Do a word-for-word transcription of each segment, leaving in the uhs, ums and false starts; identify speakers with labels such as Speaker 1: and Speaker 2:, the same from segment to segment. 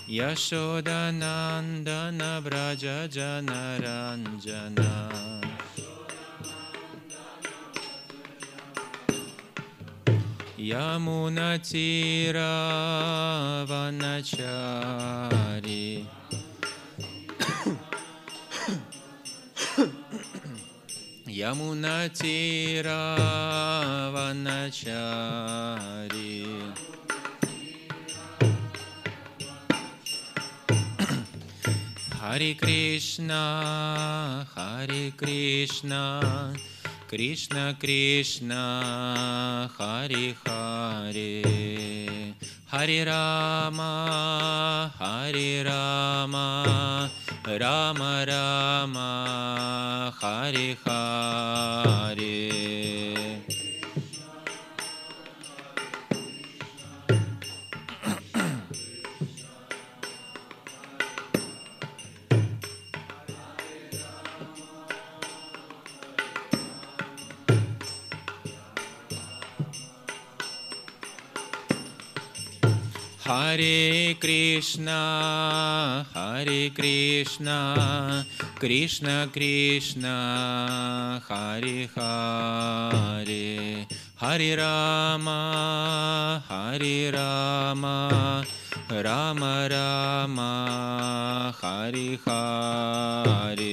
Speaker 1: Yashodanandana Vraja Janaranjana Yamunatira Vanachari Yamunatira Vanachari Hare Krishna, Hare Krishna, Krishna Krishna, Hare Hare, Hare Rama, Hare Rama, Rama Rama, Hare Hare. Hare Krishna, Hare Krishna, Krishna Krishna, Hare Hare, Hare Rama, Hare Rama, Rama Rama, Hare Hare.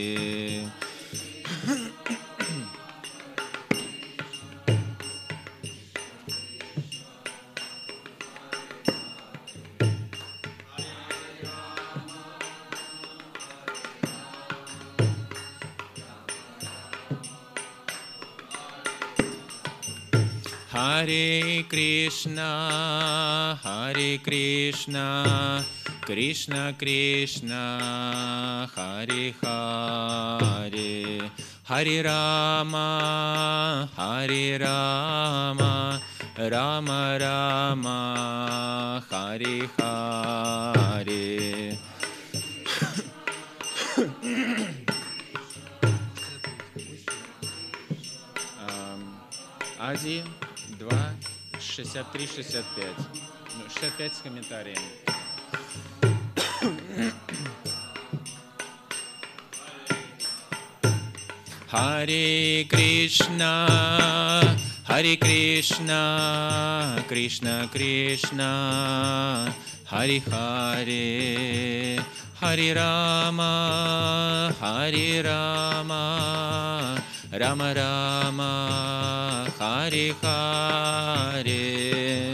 Speaker 1: Hare Krishna, Hare Krishna, Krishna Krishna, Hare Hare, Hare Rama, Hare Rama, Rama Rama, Hare Hare. Азии два, шестьдесят три, шестьдесят пять. Ну, шестьдесят пять с комментариями. Харе Кришна, Харе Кришна, Кришна Кришна, Харе Харе, Харе Рама, Харе Рама, Рама Рама, Харе Харе.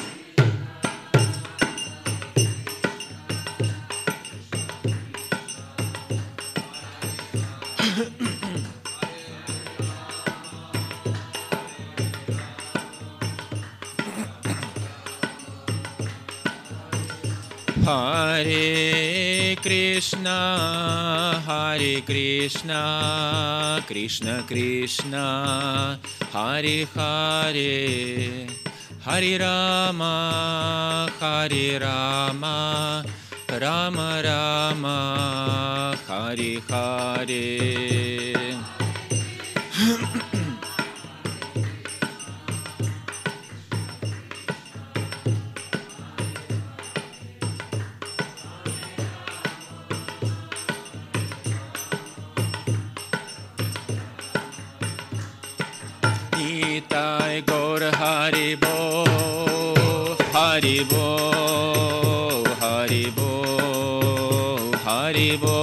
Speaker 1: Hare Krishna, Hare Krishna, Krishna Krishna, Hare Hare, Hare Rama, Hare Rama, Rama Rama, Hare Hare. Nitai Gaur Haribo, Haribo, Haribo, Haribo.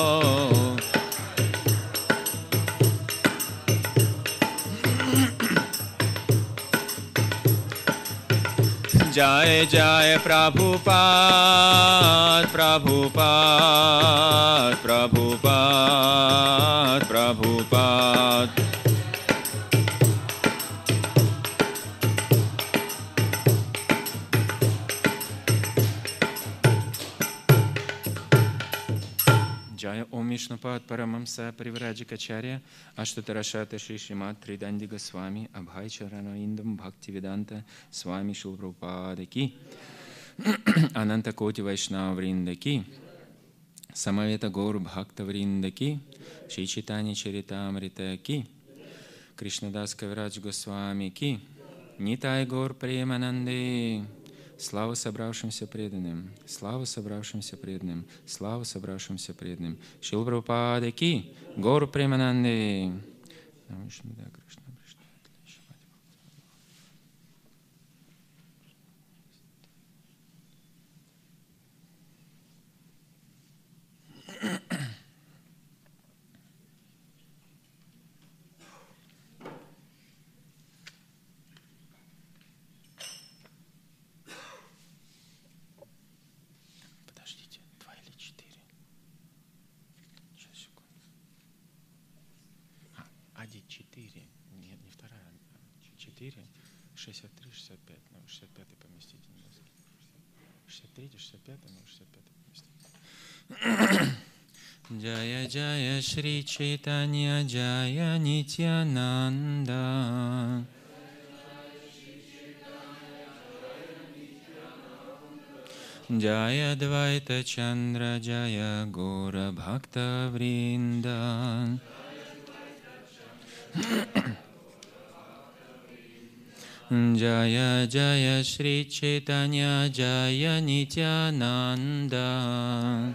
Speaker 1: Jai Jai Prabhupada, Prabhupada, Prabhupada, Prabhupada. Jaya Om Vishnupad Paramamsa Parivrajakacharya Ashtatarashata Shri Srimad Tridanti Goswami Abhay Charana Indam Bhakti Vedanta Swami Shri Prabhupada Ki Ananta Koti Vaishnava Vrinda Ki Samaveta Gaur Bhakta Vrinda Ki Shri Chaitanya Charitamrita Ki Krishnadas Kaviraj Goswami Ki Nitai Gaur Premanande Слава собравшимся преданным, слава собравшимся преданным, слава собравшимся преданным. Шрила Прабхупада ки, Гаура Премананде. Подождите, два или четыре? Сейчас, секунду. А, один, четыре. Нет, не вторая. Четыре, шестьдесят три, шестьдесят пять. Ну, шестьдесят пятый поместите. шестьдесят три, шестьдесят пять, ну, шестьдесят пятый поместите. Джая Джая Шри Чайтанья Джая Нитьянанда. Джая Двайта Чандра Джая Гора Бхакта Вринда. Джая Джая Шри Чайтанья Джая Нитьянанда.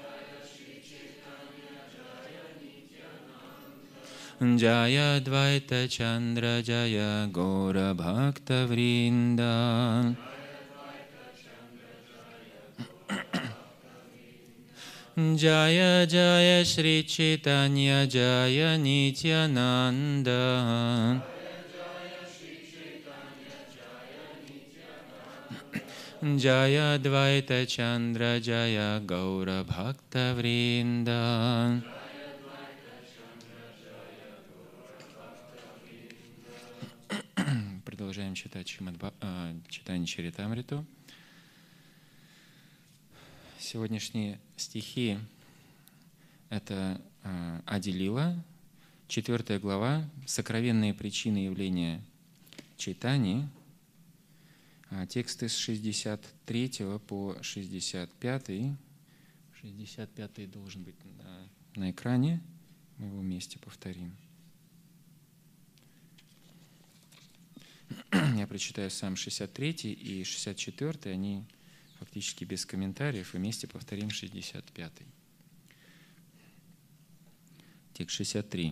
Speaker 1: Джая Двайта Чандра Джая Гора Бхакта Вринда. Джая Джая Шри Чайтанья Джая Нитьянанда. Джая Двайта Чандра Джая Гаура Бхакта Вринда. Продолжаем читать Шримад, э, читание Чаритамриту. Сегодняшние стихи – это э, Ади Лила, четвертая глава, сокровенные причины явления Чайтани. Тексты с шестьдесят третьего по шестьдесят пятый. шестьдесят пятый должен быть на, на экране. Мы его вместе повторим. Я прочитаю сам шестьдесят третий и шестьдесят четвёртый. Они фактически без комментариев. И вместе повторим шестьдесят пятый. Текст шестьдесят три.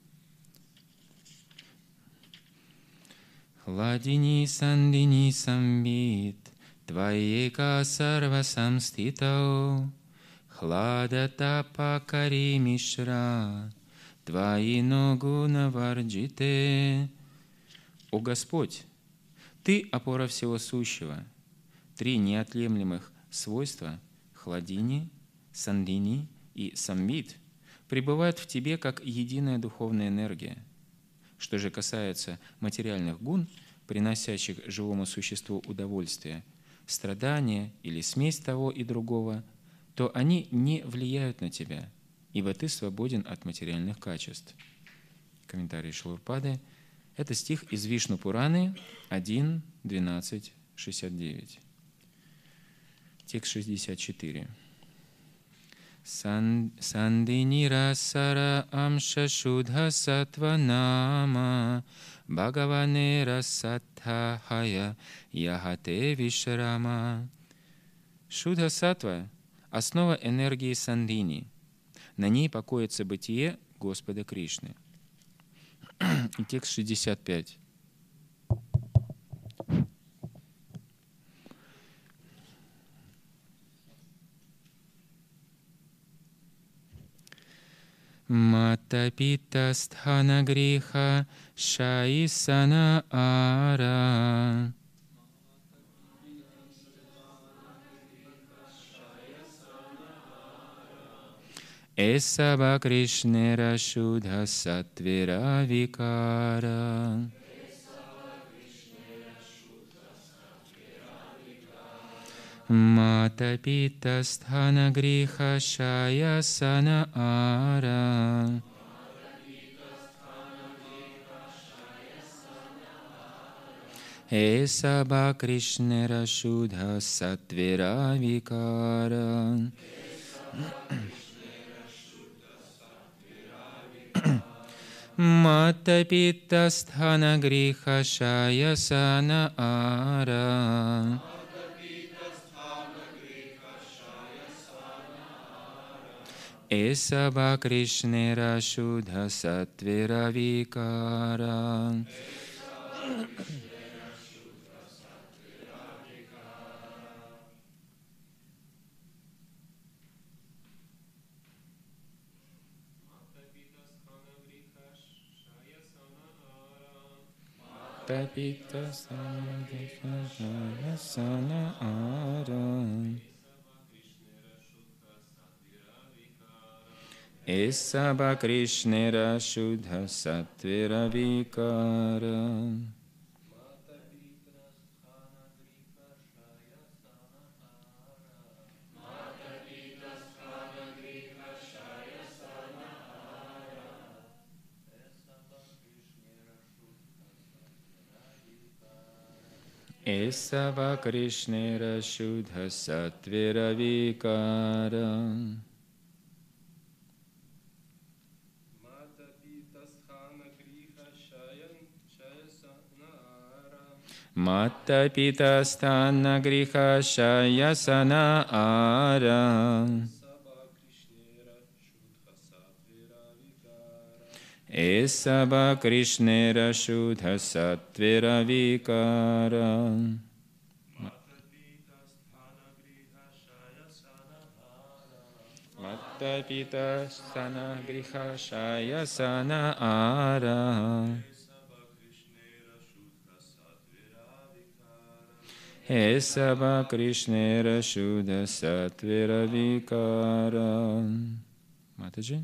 Speaker 1: Хладини сандини самбит, тваека сарва самститау, хлада тапа кари мишра, тваи ногуна варджите. О Господь, Ты опора всего сущего. Три неотъемлемых свойства — хладини, сандини и самбит — пребывают в Тебе как единая духовная энергия. Что же касается материальных гун, приносящих живому существу удовольствие, страдания или смесь того и другого, то они не влияют на тебя, ибо ты свободен от материальных качеств. Комментарий Шрилы Прабхупады. Это стих из Вишну Пураны один, двенадцать, шестьдесят девять. Текст шестьдесят четыре. Сандини расара амша шудха сатва нама Бхагаване расаттхая яхате вишрама. Шудха сатва — основа энергии сандини. На ней покоится бытие Господа Кришны. И текст шестьдесят пять. Мата пита стхана гриха шаисана ара. Эсаба Кришнера шудха сатвера викара. Мата пита стхана гриха шаясана ара. Эсаба Кришнера шудха сатвера викара. Мата пита стхана гриха шаясана ара. Esaba Krishnera Shuddha Sattvira Vikara. Tapita Sana Ara. Esaba Krishnera Shuddha Sattvira Vikara. Esava Krishnera Shuddha Sattvira Vikara. Mata Pita Sthana Griha Shayasana Ara. Esaba Krishnera Shuddha Sattvira Vikara. Mata Pita Sthana Griha Shayasana Ara. Esaba Krishnera Shuddha Sattvira Vikara. Матаджи.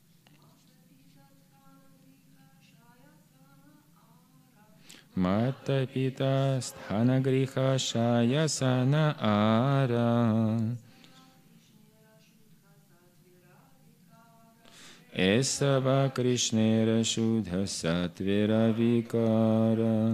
Speaker 1: Мата Пита Стхана Гриха Шаясана Ара. Эсава Кришнера Шудха Сатвира Викара.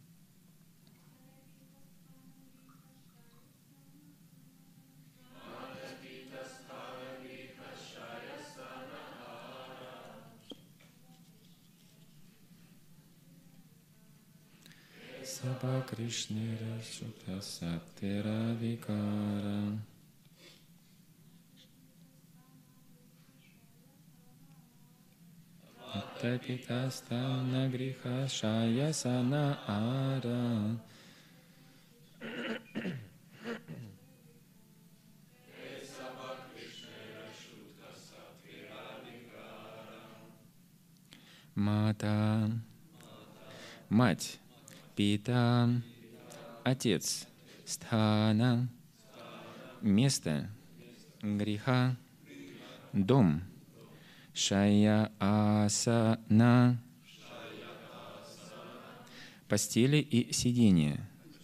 Speaker 1: Саба Кришнера Шудха Сатвира Викара. Tapitastana Griha Shayasana Ara. Мата, мать, пита, отец, стхана, место, греха, дом. Шая асана, постели и сидения.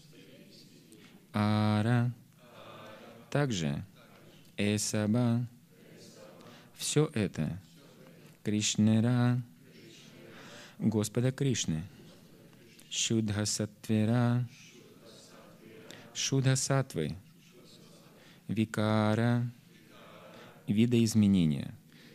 Speaker 1: Ара, также эсаба, все это Кришнера, Господа Кришны, Шудха Саттвира, Шудха Саттвы, Викара, видоизменения.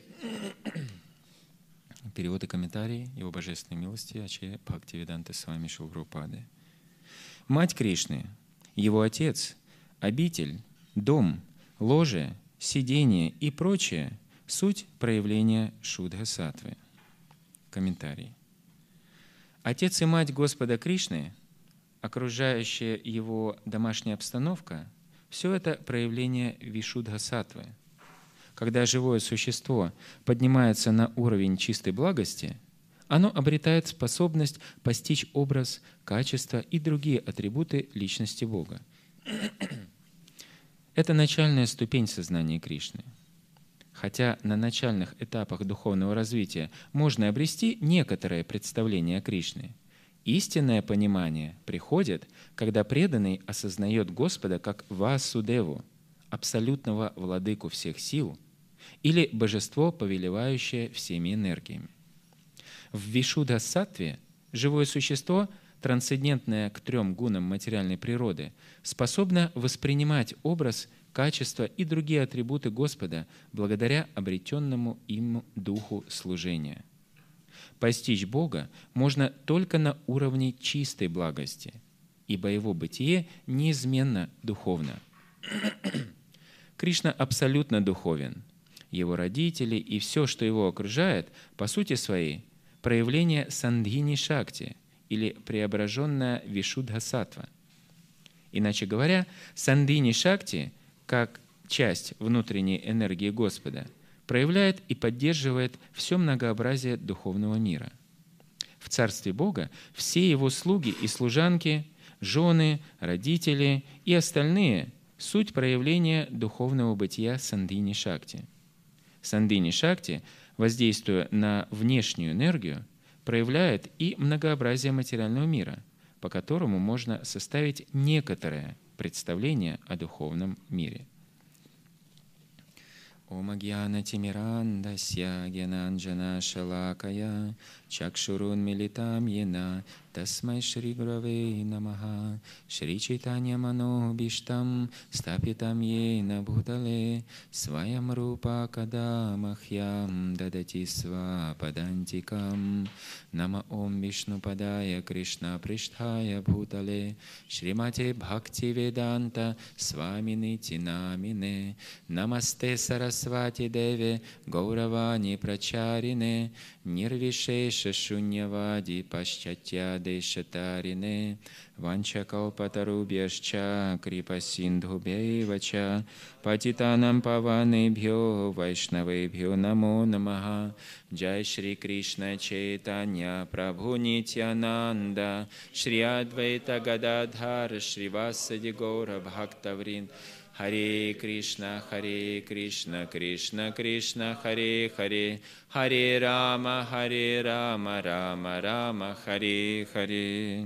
Speaker 1: Перевод и комментарий Его Божественной милости Ачарья Бхактивиданта Свами Шрила Прабхупады. Мать Кришны, Его Отец, обитель, дом, ложе, сидение и прочее — суть проявления Шудха Саттвы. Комментарий. Отец и мать Господа Кришны, окружающая Его домашняя обстановка — все это проявление Вишудха Саттвы. Когда живое существо поднимается на уровень чистой благости, оно обретает способность постичь образ, качества и другие атрибуты личности Бога. Это начальная ступень сознания Кришны. Хотя на начальных этапах духовного развития можно обрести некоторое представление о Кришне, истинное понимание приходит, когда преданный осознает Господа как Васудеву, абсолютного владыку всех сил, или божество, повелевающее всеми энергиями. В Вишудха-саттве живое существо, трансцендентное к трем гунам материальной природы, способно воспринимать образ, качества и другие атрибуты Господа благодаря обретенному им духу служения. Постичь Бога можно только на уровне чистой благости, ибо Его бытие неизменно духовно. Кришна абсолютно духовен. его родители и все, что его окружает, по сути своей, проявление сандхини-шакти или преображенная вишудха-саттва. Иначе говоря, сандхини-шакти, как часть внутренней энергии Господа, проявляет и поддерживает все многообразие духовного мира. В Царстве Бога все его слуги и служанки, жены, родители и остальные – суть проявления духовного бытия Сандхини-шакти. Сандхини-шакти, воздействуя на внешнюю энергию, проявляет и многообразие материального мира, по которому можно составить некоторое представление о духовном мире. Ом агьянатимирандасья гьянанджана шалакая чакшурун милитам йена тасмай шри гураве намаха шри чайтанья манобиштам стапитам йена бхутале сваям рупа кадамахьям дадати свападантикам нама ом вишнупадая кришна приштхая бхутале шримате бхакти веданта свамини тинамине намасте сарас Свати Деве, Гауравани Прачарине, Нирвишеша Шуньявади Пашчатья Дешатарине, Ванчакалпатарубьяшча Крипасиндхубейвача, Патитанам Паванебхьо Вайшнавебхьо Намо Намаха, Джай Шри Кришна Чайтанья Прабху Нитьянанда, Шри Адвайта Гададхар, Шри Васади Гаура Бхактаврин, Харе Кришна, Харе Кришна, Кришна Кришна, Харе Харе, Харе Рама, Харе Рама, Рама Рама, Харе Харе.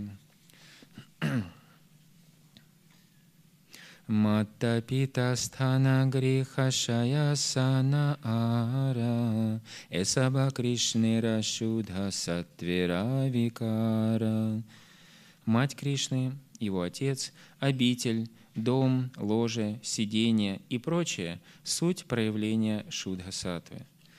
Speaker 1: Матта пита стхана гриха шаясана ара, эсаба Кришнера шудха саттвера викара. Мать Кришны, его отец, обитель, дом, ложе, сиденье и прочее — суть проявления шудха-саттвы.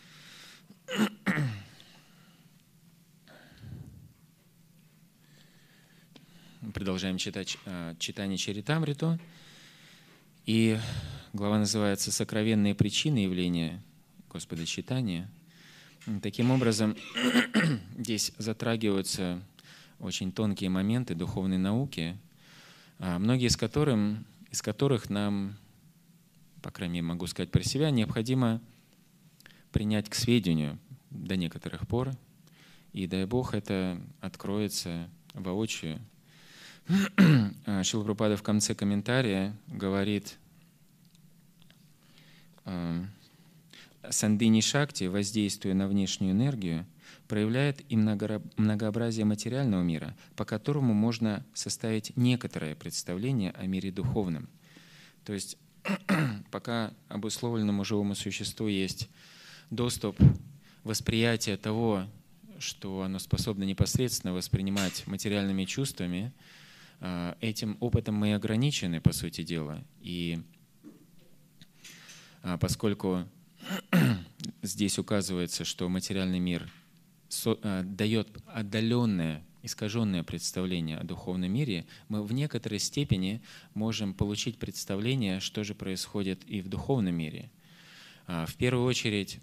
Speaker 1: Продолжаем читать читание Чаритамриту. И глава называется «Сокровенные причины явления Господа Чайтаньи». Таким образом, здесь затрагиваются очень тонкие моменты духовной науки, многие из которых, из которых нам, по крайней мере, могу сказать про себя, необходимо принять к сведению до некоторых пор, и дай Бог это откроется воочию. Шрила Прабхупада в конце комментария говорит: Сандхини-шакти, воздействуя на внешнюю энергию, проявляет и многообразие материального мира, по которому можно составить некоторое представление о мире духовном. То есть пока обусловленному живому существу есть доступ восприятия того, что оно способно непосредственно воспринимать материальными чувствами, этим опытом мы ограничены, по сути дела. И поскольку здесь указывается, что материальный мир дает отдаленное, искаженное представление о духовном мире, мы в некоторой степени можем получить представление, что же происходит и в духовном мире. В первую очередь,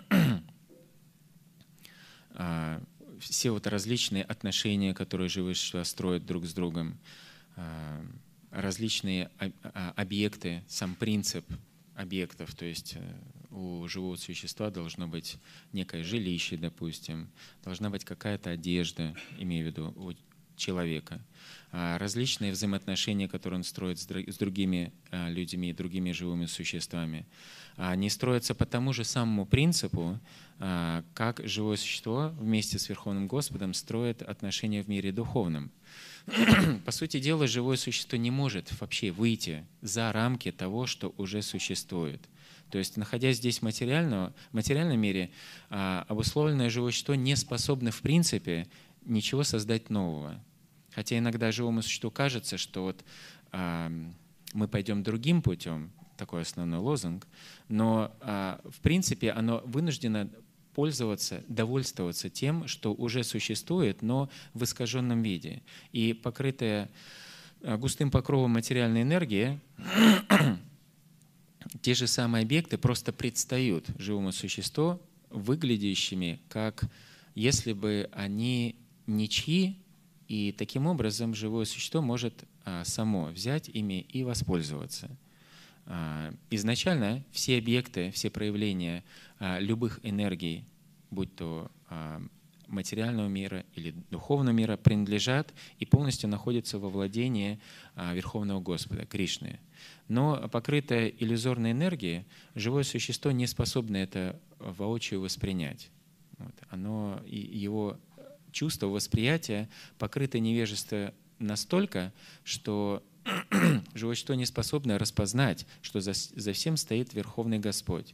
Speaker 1: все вот различные отношения, которые живые существа строят друг с другом, различные объекты, сам принцип объектов, то есть у живого существа должно быть некое жилище, допустим, должна быть какая-то одежда, имею в виду у человека, различные взаимоотношения, которые он строит с другими людьми, другими живыми существами, они строятся по тому же самому принципу, как живое существо вместе с Верховным Господом строит отношения в мире духовном. По сути дела, живое существо не может вообще выйти за рамки того, что уже существует. То есть, находясь здесь в материальном, в материальном мире, обусловленное живое существо не способно в принципе ничего создать нового. Хотя иногда живому существу кажется, что вот, а, мы пойдем другим путем, такой основной лозунг, но а, в принципе оно вынуждено пользоваться, довольствоваться тем, что уже существует, но в искаженном виде. И покрытая густым покровом материальной энергии, те же самые объекты просто предстают живому существу выглядящими, как если бы они ничьи, и таким образом живое существо может а, само взять ими и воспользоваться. А, изначально все объекты, все проявления а, любых энергий, будь то а, материального мира или духовного мира, принадлежат и полностью находятся во владении а, Верховного Господа, Кришны. Но покрытое иллюзорной энергией, живое существо не способно это воочию воспринять. Вот. Оно, его чувство, восприятие покрыто невежеством настолько, что живое существо не способно распознать, что за, за всем стоит Верховный Господь.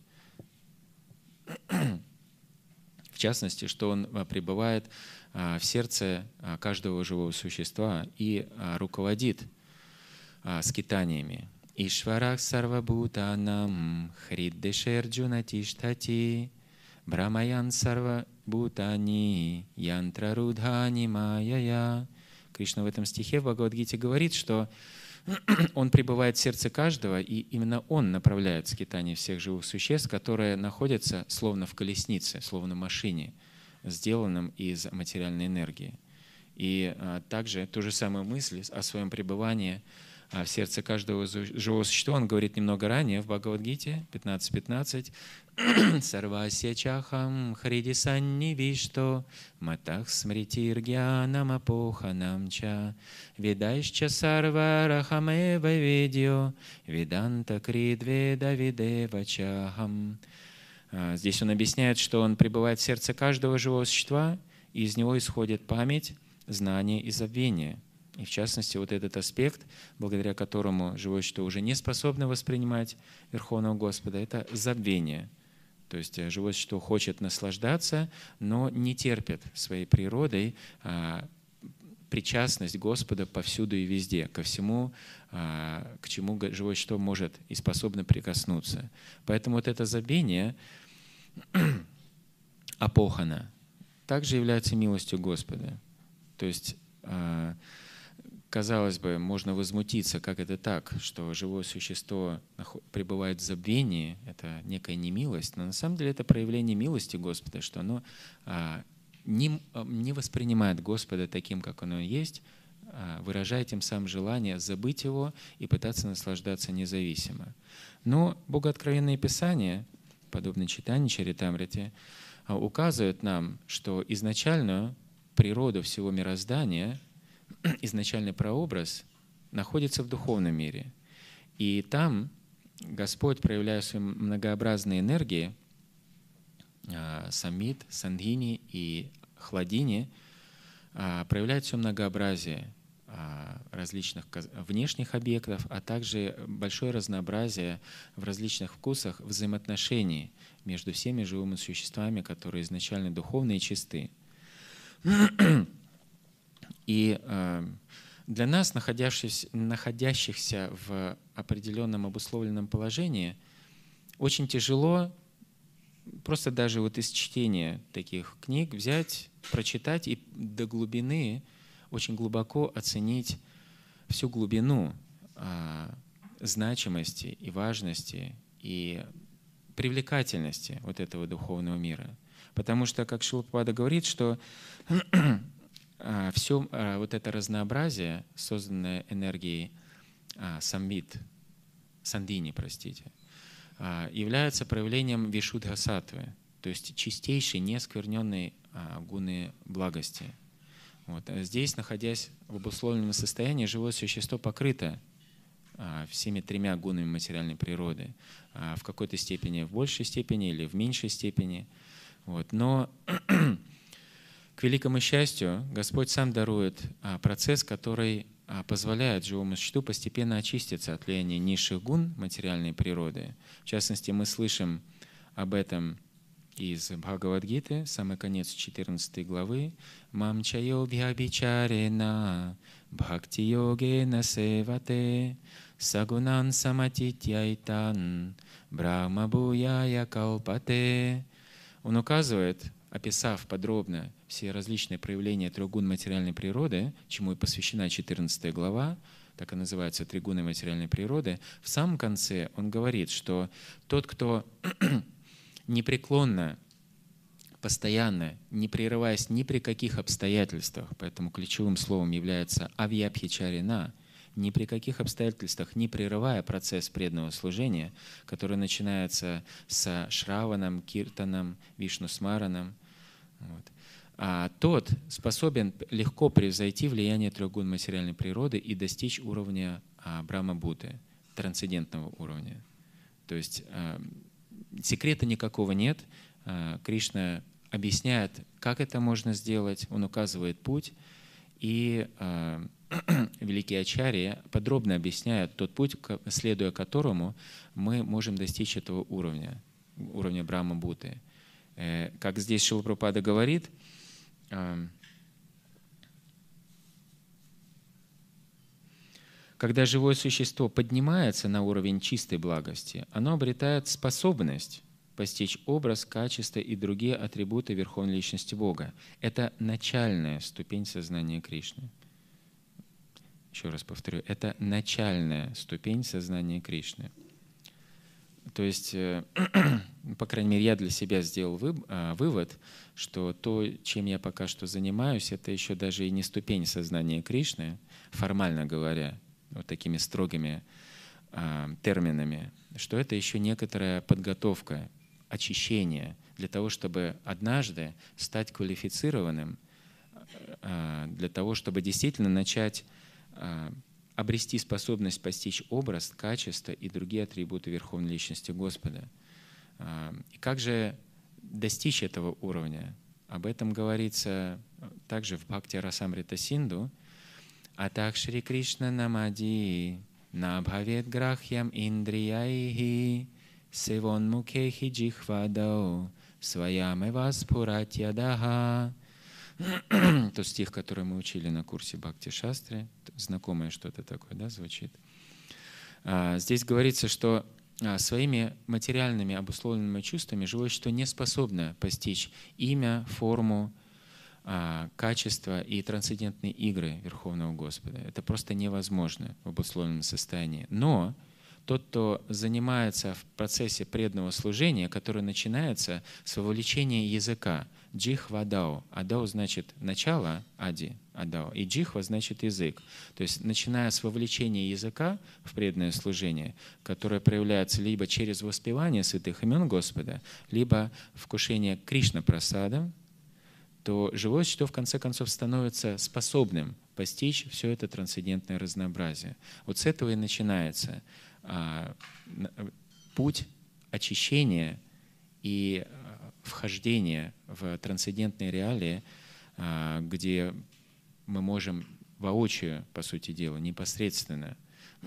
Speaker 1: В частности, что Он пребывает в сердце каждого живого существа и руководит скитаниями. Ишварах сарвабхутанам хриддешерджуна тиштати брамаян сарвабхутани янтрарудхани майя. Кришна в этом стихе в Бхагавад-гите говорит, что Он пребывает в сердце каждого, и именно Он направляет скитание всех живых существ, которые находятся словно в колеснице, словно в машине, сделанном из материальной энергии. И а, также ту же самую мысль о своем пребывании а, в сердце каждого живого существа Он говорит немного ранее в Бхагавад-гите пятнадцать пятнадцать. Сарвасья чахам хриди саннивишто матах смритиргьянам апоханам ча ведайшча сарварахамева ведьо веданта кридведа видева чахам. Здесь он объясняет, что он пребывает в сердце каждого живого существа, и из него исходит память, знание и забвение. И в частности, вот этот аспект, благодаря которому живое существо уже не способно воспринимать Верховного Господа, это забвение. То есть живое существо хочет наслаждаться, но не терпит своей природой а, причастность Господа повсюду и везде, ко всему, а, к чему живое существо может и способно прикоснуться. Поэтому вот это забвение, апохана, также является милостью Господа. То есть, а, казалось бы, можно возмутиться, как это так, что живое существо пребывает в забвении, это некая немилость, но на самом деле это проявление милости Господа, что оно а, не, не воспринимает Господа таким, как оно есть, а, выражая тем самым желание забыть Его и пытаться наслаждаться независимо. Но Богооткровенное Писание, подобно читанию Чаритамрити, указывает нам, что изначальную природу всего мироздания, изначальный прообраз находится в духовном мире. И там Господь, проявляя свои многообразные энергии, саммит, сандхини и хладини, проявляет все многообразие различных внешних объектов, а также большое разнообразие в различных вкусах взаимоотношений между всеми живыми существами, которые изначально духовные и чисты. И для нас, находящихся, находящихся в определенном обусловленном положении, очень тяжело просто даже вот из чтения таких книг взять, прочитать и до глубины, очень глубоко оценить всю глубину значимости и важности и привлекательности вот этого духовного мира. Потому что, как Шрила Прабхупада говорит, что все вот это разнообразие, созданное энергией самвит, сандини, простите, является проявлением вишудха-саттвы, то есть чистейшей, неоскверненной гуны благости. Вот. Здесь, находясь в обусловленном состоянии, живое существо покрыто всеми тремя гунами материальной природы, в какой-то степени, в большей степени или в меньшей степени. Вот. Но к великому счастью, Господь сам дарует процесс, который позволяет живому существу постепенно очиститься от влияния низших гун материальной природы. В частности, мы слышим об этом из Бхагавад-гиты, самый конец четырнадцатой главы. «Мам чайо бхябичарена бхакти йогена севате сагунан саматитьяйтан брахма буяя калпате». Он указывает, описав подробно все различные проявления трех гун материальной природы, чему и посвящена четырнадцатая глава, так и называется тригуны материальной природы, в самом конце он говорит, что тот, кто непреклонно, постоянно, не прерываясь ни при каких обстоятельствах, поэтому ключевым словом является авьябхичарина, ни при каких обстоятельствах, не прерывая процесс преданного служения, который начинается с Шраваном, Киртаном, Вишнусмараном, вот, а тот способен легко превзойти влияние трех гун материальной природы и достичь уровня а, Брахма-Будды, трансцендентного уровня. То есть а, секрета никакого нет. А, Кришна объясняет, как это можно сделать, он указывает путь, и а, великие ачарьи подробно объясняют тот путь, следуя которому мы можем достичь этого уровня, уровня Брахма-Будды. Как здесь Шрила Прабхупада говорит, когда живое существо поднимается на уровень чистой благости, оно обретает способность постичь образ, качество и другие атрибуты Верховной Личности Бога. Это начальная ступень сознания Кришны. Еще раз повторю, это начальная ступень сознания Кришны. То есть, по крайней мере, я для себя сделал вывод, что то, чем я пока что занимаюсь, это еще даже и не ступень сознания Кришны, формально говоря, вот такими строгими терминами, что это еще некоторая подготовка, очищение для того, чтобы однажды стать квалифицированным, для того, чтобы действительно начать обрести способность постичь образ, качество и другие атрибуты Верховной Личности Господа. И как же достичь этого уровня? Об этом говорится также в Бхакти Расамрита Синду. «Атак Шри Кришна намади набхавет грахьям индрияйхи севон мукехи джихвадау сваяме васпуратьядаха». Тот стих, который мы учили на курсе Бхакти Шастри, знакомое что-то такое, да, звучит. Здесь говорится, что своими материальными обусловленными чувствами живое существо не способно постичь имя, форму, качество и трансцендентные игры Верховного Господа. Это просто невозможно в обусловленном состоянии. Но тот, кто занимается в процессе преданного служения, который начинается с вовлечения языка, джихва дао. Адао значит начало, ади, адао, и джихва значит язык. То есть начиная с вовлечения языка в преданное служение, которое проявляется либо через воспевание святых имен Господа, либо вкушение Кришна-прасадом, то живое существо в конце концов становится способным постичь все это трансцендентное разнообразие. Вот с этого и начинается а, путь очищения и вхождения в трансцендентные реалии, а, где мы можем воочию, по сути дела, непосредственно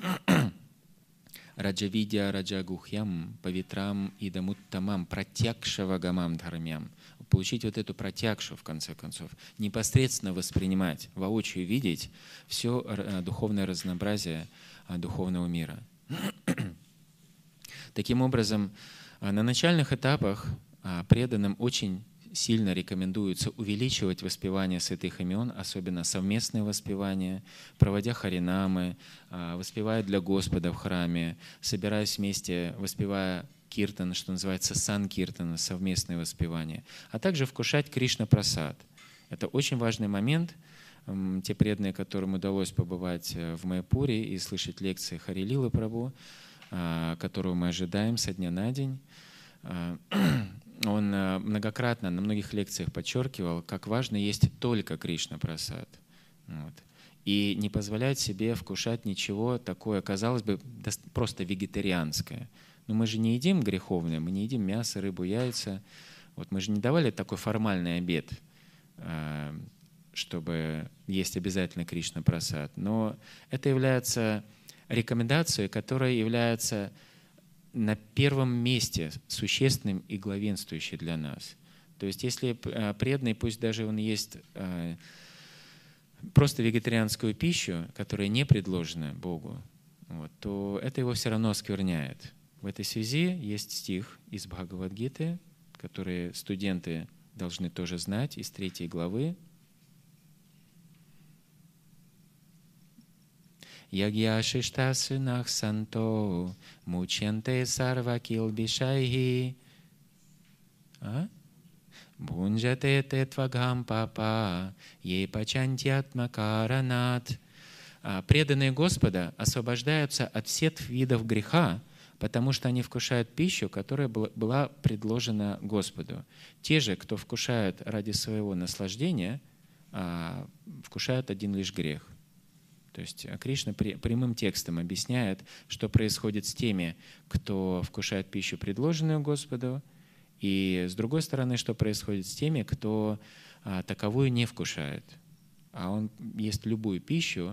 Speaker 1: раджавидья раджагухьям павитрам идамуттамам пратякшавагамам дхармям, получить вот эту пратякшу, в конце концов, непосредственно воспринимать, воочию видеть все духовное разнообразие духовного мира. Таким образом, на начальных этапах преданным очень сильно рекомендуется увеличивать воспевание святых имен, особенно совместное воспевание, проводя харинамы, воспевая для Господа в храме, собираясь вместе, воспевая киртан, что называется сан-киртан, совместное воспевание, а также вкушать Кришна-прасад. Это очень важный момент. Те преданные, которым удалось побывать в Майяпуре и слышать лекции Хари Лилы Прабху, которого мы ожидаем со дня на день, он многократно на многих лекциях подчеркивал, как важно есть только Кришна-прасад. Вот. И не позволять себе вкушать ничего такое, казалось бы, просто вегетарианское. Но мы же не едим греховное, мы не едим мясо, рыбу, яйца. Вот мы же не давали такой формальный обет, чтобы есть обязательно Кришна-прасад. Но это является рекомендацией, которая является на первом месте существенным и главенствующим для нас. То есть если преданный, пусть даже он ест просто вегетарианскую пищу, которая не предложена Богу, вот, то это его все равно оскверняет. В этой связи есть стих из Бхагавад-гиты, который студенты должны тоже знать, из третьей главы. ягьяшиштасунах санто, мученте сарва килбишайхи. Бунджате тетвагам папа, ей пачантьятмакаранат. Преданные Господа освобождаются от всех видов греха, потому что они вкушают пищу, которая была предложена Господу. Те же, кто вкушают ради своего наслаждения, вкушают один лишь грех. То есть Кришна прямым текстом объясняет, что происходит с теми, кто вкушает пищу, предложенную Господу, и с другой стороны, что происходит с теми, кто таковую не вкушает. А он ест любую пищу,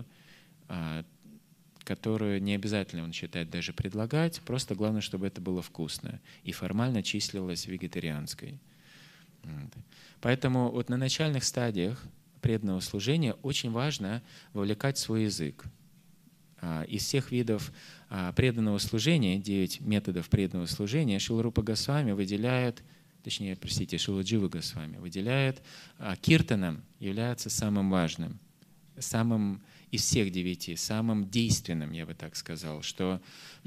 Speaker 1: которую не обязательно он считает даже предлагать, просто главное, чтобы это было вкусно и формально числилось вегетарианской. Поэтому вот на начальных стадиях преданного служения очень важно вовлекать свой язык. Из всех видов преданного служения, девять методов преданного служения, Шрила Рупа Госвами выделяет, точнее, простите, Шрила Джива Госвами выделяет, киртаном является самым важным, самым из всех девяти, самым действенным, я бы так сказал, что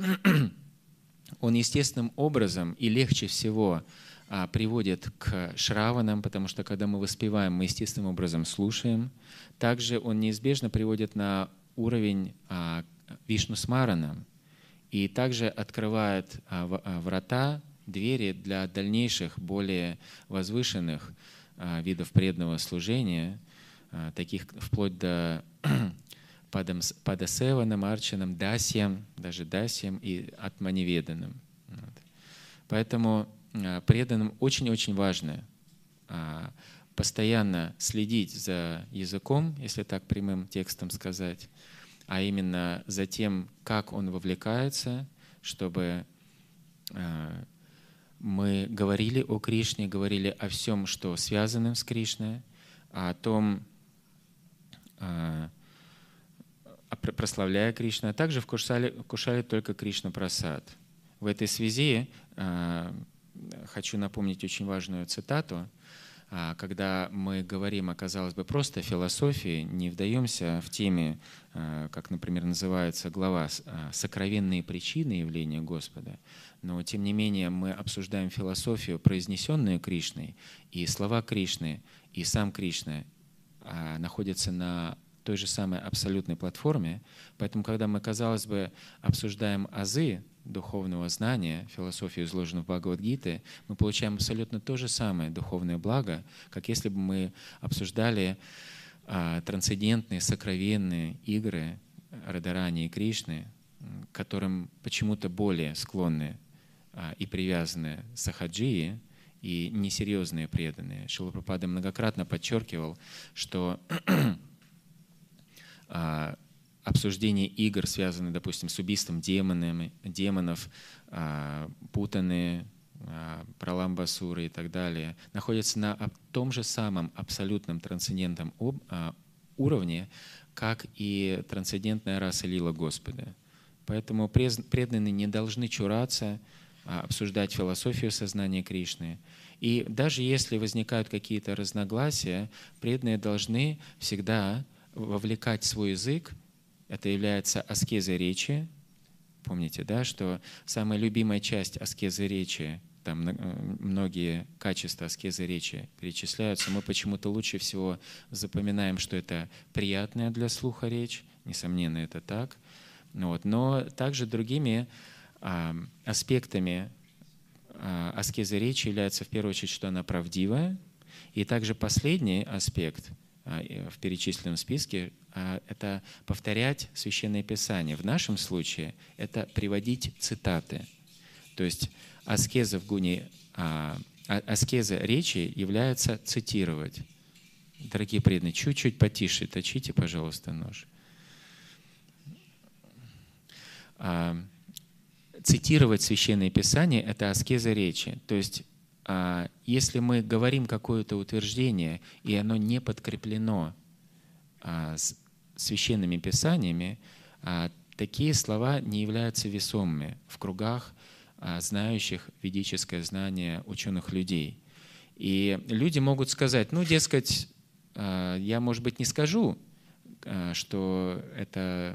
Speaker 1: он естественным образом и легче всего приводит к шраванам, потому что когда мы воспеваем, мы естественным образом слушаем. Также он неизбежно приводит на уровень Вишну Смарана и также открывает врата, двери для дальнейших, более возвышенных видов преданного служения, таких вплоть до Падасеванам, Арчанам, Дасьям, даже Дасьям и Атманиведанам. Поэтому преданным очень-очень важно постоянно следить за языком, если так прямым текстом сказать, а именно за тем, как он вовлекается, чтобы мы говорили о Кришне, говорили о всем, что связано с Кришной, о том, прославляя Кришну, а также вкушали, вкушали только Кришна Прасад. В этой связи хочу напомнить очень важную цитату. Когда мы говорим о, казалось бы, просто философии, не вдаемся в теме, как, например, называется глава «Сокровенные причины явления Господа», но, тем не менее, мы обсуждаем философию, произнесенную Кришной, и слова Кришны, и сам Кришна находятся на той же самой абсолютной платформе. Поэтому, когда мы, казалось бы, обсуждаем азы духовного знания, философию, изложенную в Бхагавад-гите, мы получаем абсолютно то же самое духовное благо, как если бы мы обсуждали а, трансцендентные, сокровенные игры Радарани и Кришны, к которым почему-то более склонны а, и привязаны сахаджии и несерьезные преданные. Шрила Прабхупада многократно подчеркивал, что а, обсуждение игр, связанных, допустим, с убийством демонами, демонов, путаны, праламбасуры и так далее, находятся на том же самом абсолютном трансцендентном уровне, как и трансцендентная раса лила Господа. Поэтому преданные не должны чураться, обсуждать философию сознания Кришны. И даже если возникают какие-то разногласия, преданные должны всегда вовлекать свой язык. Это является аскезой речи. Помните, да, что самая любимая часть аскезы речи, там многие качества аскезы речи перечисляются. Мы почему-то лучше всего запоминаем, что это приятная для слуха речь. Несомненно, это так. Вот. Но также другими а, аспектами а, аскезы речи является в первую очередь, что она правдивая. И также последний аспект в перечисленном списке — это повторять Священное Писание. В нашем случае это приводить цитаты. То есть аскеза в гуне, аскеза речи является цитировать. Дорогие преданные, чуть-чуть потише точите, пожалуйста, нож. Цитировать Священное Писание — это аскеза речи. То есть если мы говорим какое-то утверждение, и оно не подкреплено священными писаниями, такие слова не являются весомыми в кругах знающих ведическое знание ученых людей. И люди могут сказать, ну, дескать, я, может быть, не скажу, что это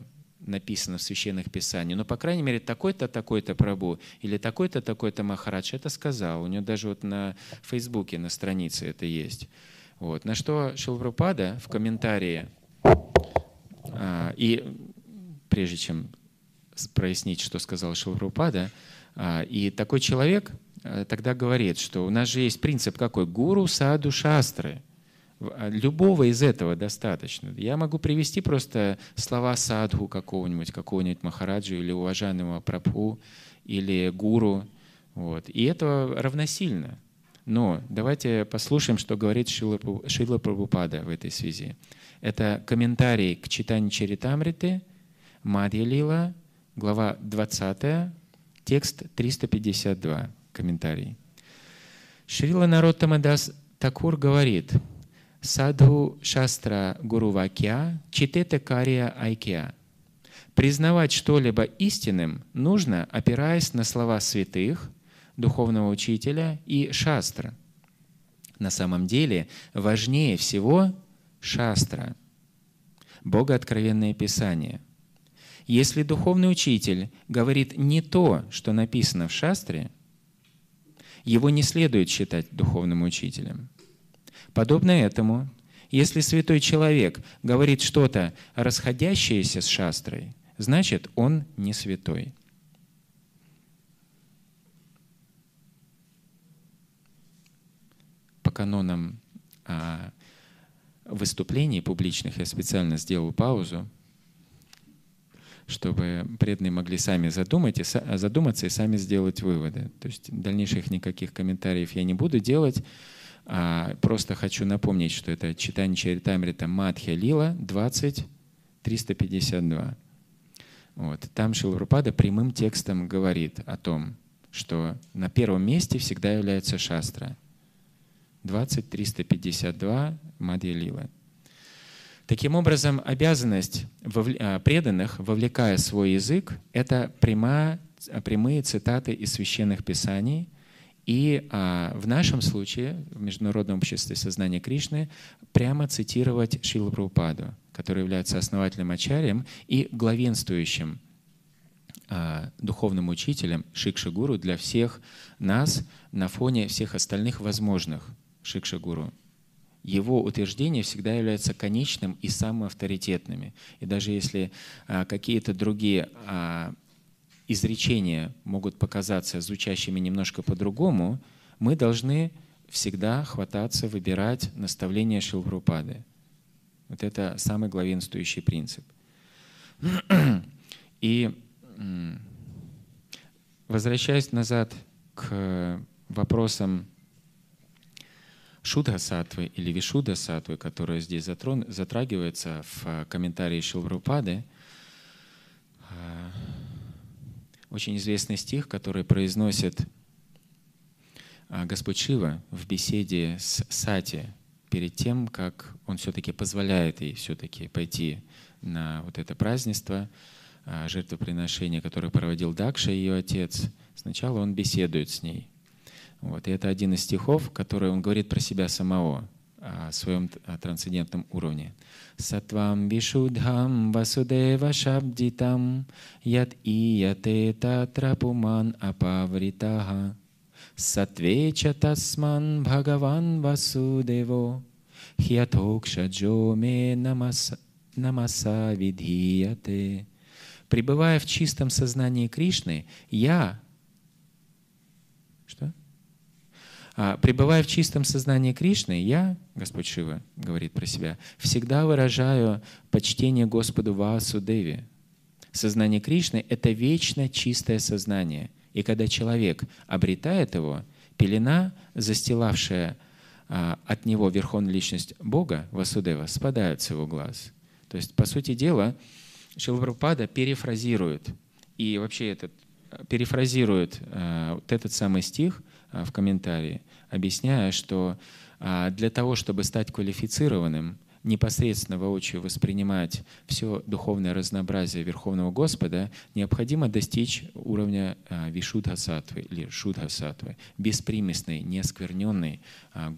Speaker 1: написано в Священных Писаниях, но, по крайней мере, такой-то, такой-то Прабху или такой-то, такой-то Махарадж это сказал. У него даже вот на Фейсбуке, на странице это есть. Вот. На что Шрила Прабхупада в комментарии, а, и прежде чем прояснить, что сказал Шрила Прабхупада, а, и такой человек а, тогда говорит, что у нас же есть принцип какой? Гуру, саду, шастры. Любого из этого достаточно. Я могу привести просто слова садху какого-нибудь, какого-нибудь махараджа или уважаемого прабху, или гуру. Вот. И это равносильно. Но давайте послушаем, что говорит Шрила, Шрила Прабхупада в этой связи. Это комментарий к Чайтанья Чаритамрите, Мадхья Лила, глава двадцатая, текст триста пятьдесят два, комментарий. Шрила Нароттама Дас Такур говорит: «Садху шастра гуру вакья, читета кария айкья». Признавать что-либо истинным нужно, опираясь на слова святых, духовного учителя и шастра. На самом деле важнее всего шастра, богооткровенное Писание. Если духовный учитель говорит не то, что написано в шастре, его не следует считать духовным учителем. Подобно этому, если святой человек говорит что-то расходящееся с шастрой, значит, он не святой. По канонам а, выступлений публичных я специально сделал паузу, чтобы преданные могли сами задумать и, задуматься и сами сделать выводы. То есть дальнейших никаких комментариев я не буду делать. А просто хочу напомнить, что это Чайтанья Чаритамрита Мадхья Лила двадцать, триста пятьдесят два. Вот. Там Шрила Прабхупада прямым текстом говорит о том, что на первом месте всегда является шастра. двадцать, триста пятьдесят два Мадхья Лила. Таким образом, обязанность преданных, вовлекая свой язык, это прямая, прямые цитаты из священных писаний. И а, в нашем случае, в Международном обществе сознания Кришны, прямо цитировать Шрилу Прабхупаду, который является основателем ачарьем и главенствующим а, духовным учителем, шикша-гуру для всех нас на фоне всех остальных возможных шикша-гуру. Его утверждения всегда являются конечным и самым авторитетными. И даже если а, какие-то другие а, изречения могут показаться звучащими немножко по-другому, мы должны всегда хвататься, выбирать наставления Шрилы Прабхупады. Вот это самый главенствующий принцип. И возвращаясь назад к вопросам Шудха-саттвы или Вишудха-саттвы, которая здесь затрон, затрагивается в комментарии Шрилы Прабхупады, очень известный стих, который произносит Господь Шива в беседе с Сати перед тем, как он все-таки позволяет ей все-таки пойти на вот это празднество, жертвоприношение, которое проводил Дакша, ее отец. Сначала он беседует с ней. Вот. И это один из стихов, который он говорит про себя самого, о своем трансцендентном уровне. Сатвам вишудхам васудева шабдитам ят ияте татра пуман апавритаха сатвеча тасман бхагаван васудево хьятокша джоме намаса видхияте. Пребывая в чистом сознании Кришны, я... Что? А, пребывая в чистом сознании Кришны, я, Господь Шива говорит про себя, всегда выражаю почтение Господу Васудеве. Сознание Кришны — это вечно чистое сознание. И когда человек обретает его, пелена, застилавшая а, от него верховную личность Бога, Васудева, спадает с его глаз. То есть, по сути дела, Шрила Прабхупада перефразирует, и вообще этот, перефразирует а, вот этот самый стих в комментарии, объясняя, что для того, чтобы стать квалифицированным, непосредственно воочию воспринимать все духовное разнообразие Верховного Господа, необходимо достичь уровня вишудха-саттвы или шудха-саттвы, беспримесной, неоскверненной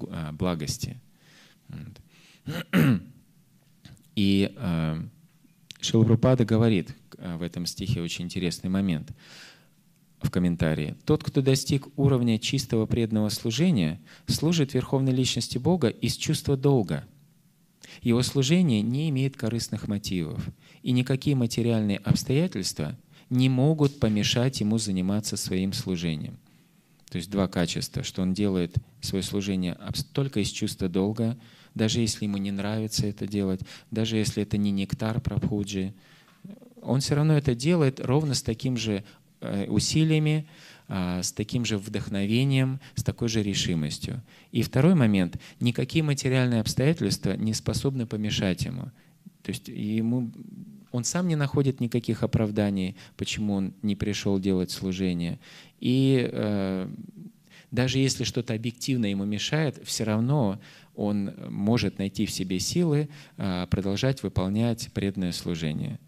Speaker 1: благости. И Шрила Прабхупада говорит в этом стихе очень интересный момент в комментарии. «Тот, кто достиг уровня чистого преданного служения, служит Верховной Личности Бога из чувства долга. Его служение не имеет корыстных мотивов, и никакие материальные обстоятельства не могут помешать ему заниматься своим служением». То есть два качества, что он делает свое служение только из чувства долга, даже если ему не нравится это делать, даже если это не нектар Прабхуджи, он все равно это делает ровно с таким же усилиями, с таким же вдохновением, с такой же решимостью. И второй момент, никакие материальные обстоятельства не способны помешать ему. То есть ему, он сам не находит никаких оправданий, почему он не пришел делать служение. И э, даже если что-то объективно ему мешает, все равно он может найти в себе силы э, продолжать выполнять преданное служение.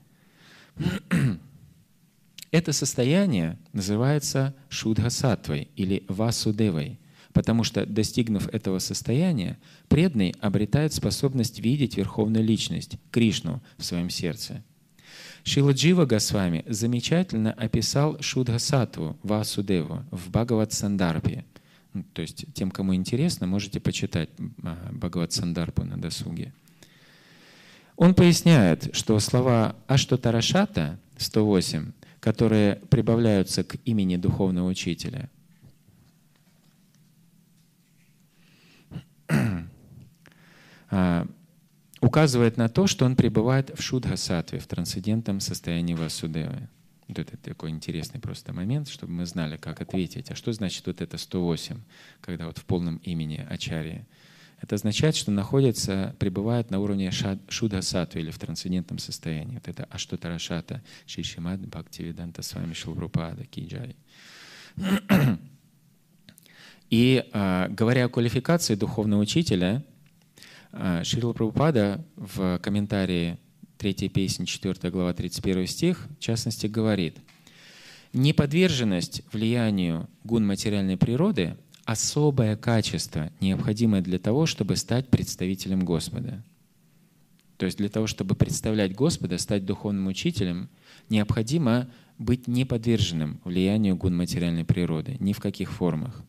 Speaker 1: Это состояние называется шудха-саттвой или васудевой, потому что, достигнув этого состояния, преданный обретает способность видеть Верховную Личность, Кришну, в своем сердце. Шрила Джива Госвами замечательно описал шудха-саттву, васудеву, в Бхагават-сандарбхе. То есть тем, кому интересно, можете почитать Бхагават-сандарбху на досуге. Он поясняет, что слова «аштотарашата» сто восемь, которые прибавляются к имени духовного учителя, указывает на то, что он пребывает в шудха-саттве, в трансцендентном состоянии васудевы. Вот это такой интересный просто момент, чтобы мы знали, как ответить. А что значит вот это сто восемь, когда вот в полном имени ачарьи? Это означает, что находится, пребывает на уровне шудха-саттвы или в трансцендентном состоянии. Вот это аштотарашата Шри Шримад Бхактивиданта Свами Шрила Прабхупада Ки Джай. И говоря о квалификации духовного учителя, Шрила Прабхупада в комментарии третьей песни, четвёртая глава, тридцать первый стих, в частности, говорит: «Неподверженность влиянию гун материальной природы — особое качество, необходимое для того, чтобы стать представителем Господа». То есть для того, чтобы представлять Господа, стать духовным учителем, необходимо быть неподверженным влиянию гун материальной природы, ни в каких формах.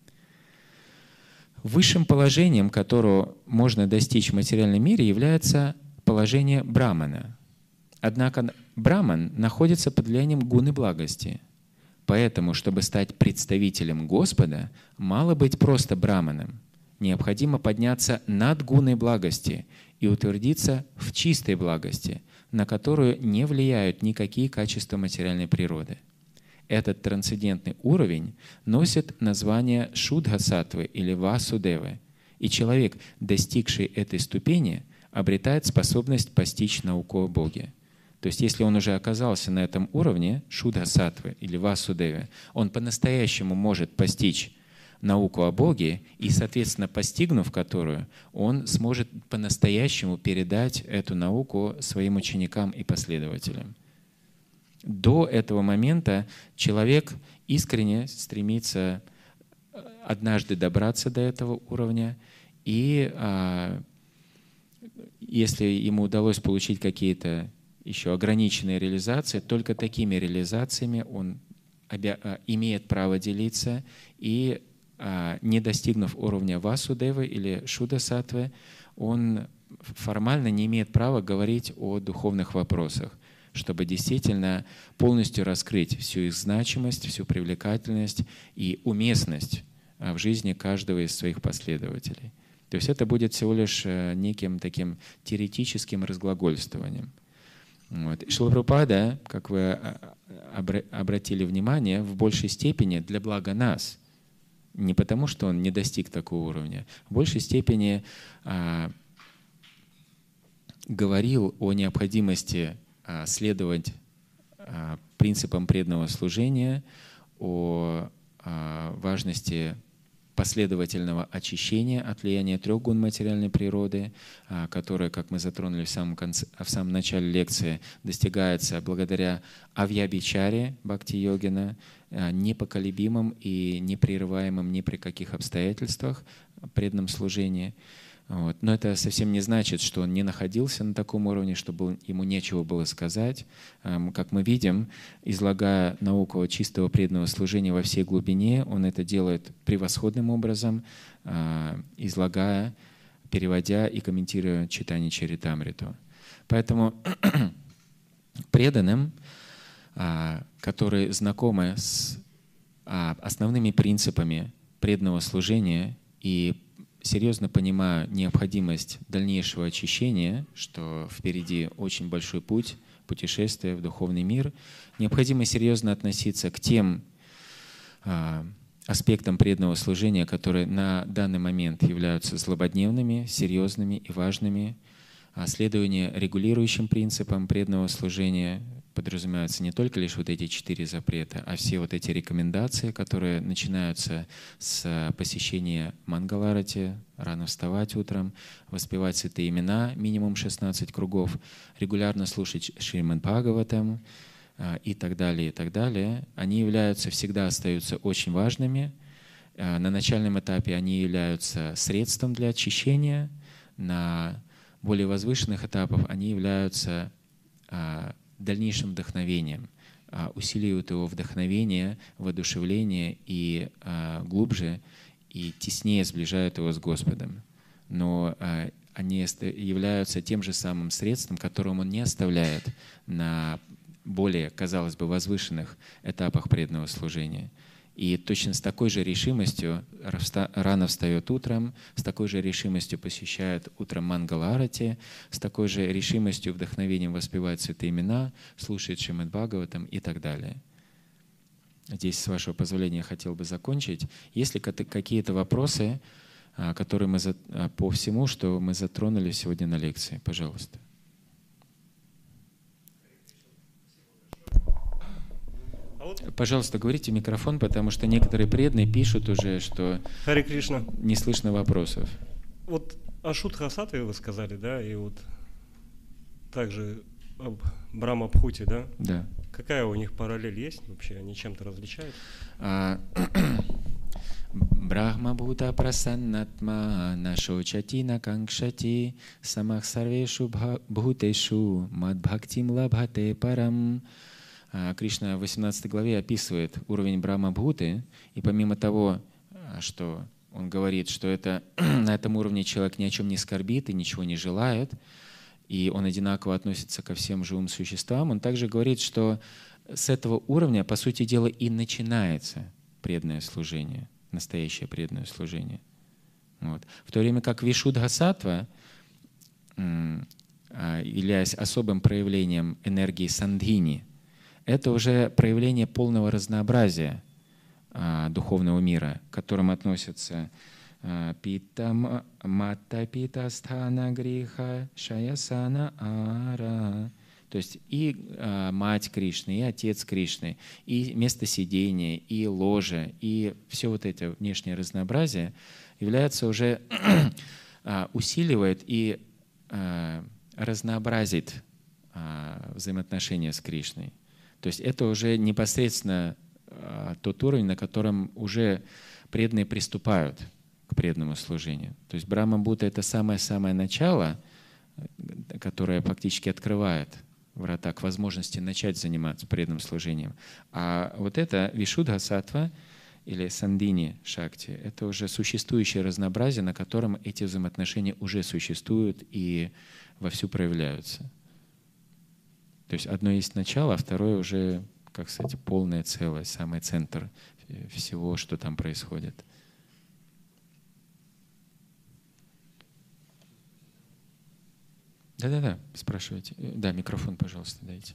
Speaker 1: Высшим положением, которого можно достичь в материальном мире, является положение брамана. Однако браман находится под влиянием гуны благости. Поэтому, чтобы стать представителем Господа, мало быть просто браманом. Необходимо подняться над гуной благости и утвердиться в чистой благости, на которую не влияют никакие качества материальной природы. Этот трансцендентный уровень носит название шудха-саттвы или васудевы, и человек, достигший этой ступени, обретает способность постичь науку о Боге. То есть если он уже оказался на этом уровне шудха-саттвы или васудевы, он по-настоящему может постичь науку о Боге, и, соответственно, постигнув которую, он сможет по-настоящему передать эту науку своим ученикам и последователям. До этого момента человек искренне стремится однажды добраться до этого уровня, и а, если ему удалось получить какие-то еще ограниченные реализации, только такими реализациями он обя- имеет право делиться, и а, не достигнув уровня васудевы или шудха-саттвы, он формально не имеет права говорить о духовных вопросах, чтобы действительно полностью раскрыть всю их значимость, всю привлекательность и уместность в жизни каждого из своих последователей. То есть это будет всего лишь неким таким теоретическим разглагольствованием. Вот. Шрила Прабхупада, как вы обратили внимание, в большей степени для блага нас, не потому что он не достиг такого уровня, в большей степени а, говорил о необходимости а, следовать а, принципам преданного служения, о а, важности последовательного очищения от влияния трех гун материальной природы, которое, как мы затронули в самом, конце, в самом начале лекции, достигается благодаря авьябичаре бхакти-йогина, непоколебимым и непрерываемым ни при каких обстоятельствах преданном служении. Вот. Но это совсем не значит, что он не находился на таком уровне, чтобы ему нечего было сказать. Как мы видим, излагая науку чистого преданного служения во всей глубине, он это делает превосходным образом, излагая, переводя и комментируя читание Чаритамриту. Поэтому преданным, которые знакомы с основными принципами преданного служения и серьезно понимаю необходимость дальнейшего очищения, что впереди очень большой путь, путешествие в духовный мир, необходимо серьезно относиться к тем а, аспектам преданного служения, которые на данный момент являются злободневными, серьезными и важными. А следование регулирующим принципам преданного служения подразумеваются не только лишь вот эти четыре запрета, а все вот эти рекомендации, которые начинаются с посещения Мангаларати, рано вставать утром, воспевать святые имена, минимум шестнадцать кругов, регулярно слушать Шримад Бхагаватам и так далее, и так далее. Они являются, всегда остаются очень важными. На начальном этапе они являются средством для очищения, на более возвышенных этапах они являются дальнейшим вдохновением, усиливают его вдохновение, воодушевление и глубже и теснее сближают его с Господом. Но они являются тем же самым средством, которым он не оставляет на более, казалось бы, возвышенных этапах преданного служения. И точно с такой же решимостью рано встает утром, с такой же решимостью посещает утром Мангала-арати, с такой же решимостью, вдохновением воспевает святые имена, слушает Шримад Бхагаватам и так далее. Здесь, с вашего позволения, я хотел бы закончить. Есть ли какие-то вопросы, которые мы по всему, что мы затронули сегодня на лекции? Пожалуйста. Пожалуйста, говорите в микрофон, потому что некоторые преданные пишут уже, что
Speaker 2: Харе Кришна.
Speaker 1: Не слышно вопросов.
Speaker 2: Вот о Шудха-саттве вы сказали, да, и вот также об Брахма-бхути, да?
Speaker 1: Да.
Speaker 2: Какая у них параллель есть вообще? Они чем-то различаются?
Speaker 1: Брахма-бхута прасаннатма нашочати наканкшати самах сарвешу бхутешу мадбхактим лабхате парам. Кришна в восемнадцатой главе описывает уровень Брахма-бхуты, и помимо того, что он говорит, что это, на этом уровне человек ни о чем не скорбит и ничего не желает, и он одинаково относится ко всем живым существам, он также говорит, что с этого уровня, по сути дела, и начинается преданное служение, настоящее преданное служение. Вот. В то время как Вишудха-саттва, являясь особым проявлением энергии сандхини, это уже проявление полного разнообразия а, духовного мира, к которым относятся пита мата пита стхана гриха шаясана ара. То есть и а, мать Кришны, и отец Кришны, и место сидения, и ложе, и все вот это внешнее разнообразие является уже а, усиливает и а, разнообразит а, взаимоотношения с Кришной. То есть это уже непосредственно а, тот уровень, на котором уже преданные приступают к преданному служению. То есть Брахма-бхута — это самое-самое начало, которое фактически открывает врата к возможности начать заниматься преданным служением. А вот это Вишудха-саттва или Сандини-шакти — это уже существующее разнообразие, на котором эти взаимоотношения уже существуют и вовсю проявляются. То есть одно есть начало, а второе уже, как сказать, полное целое, самый центр всего, что там происходит. Да-да-да, спрашивайте. Да, микрофон, пожалуйста, дайте.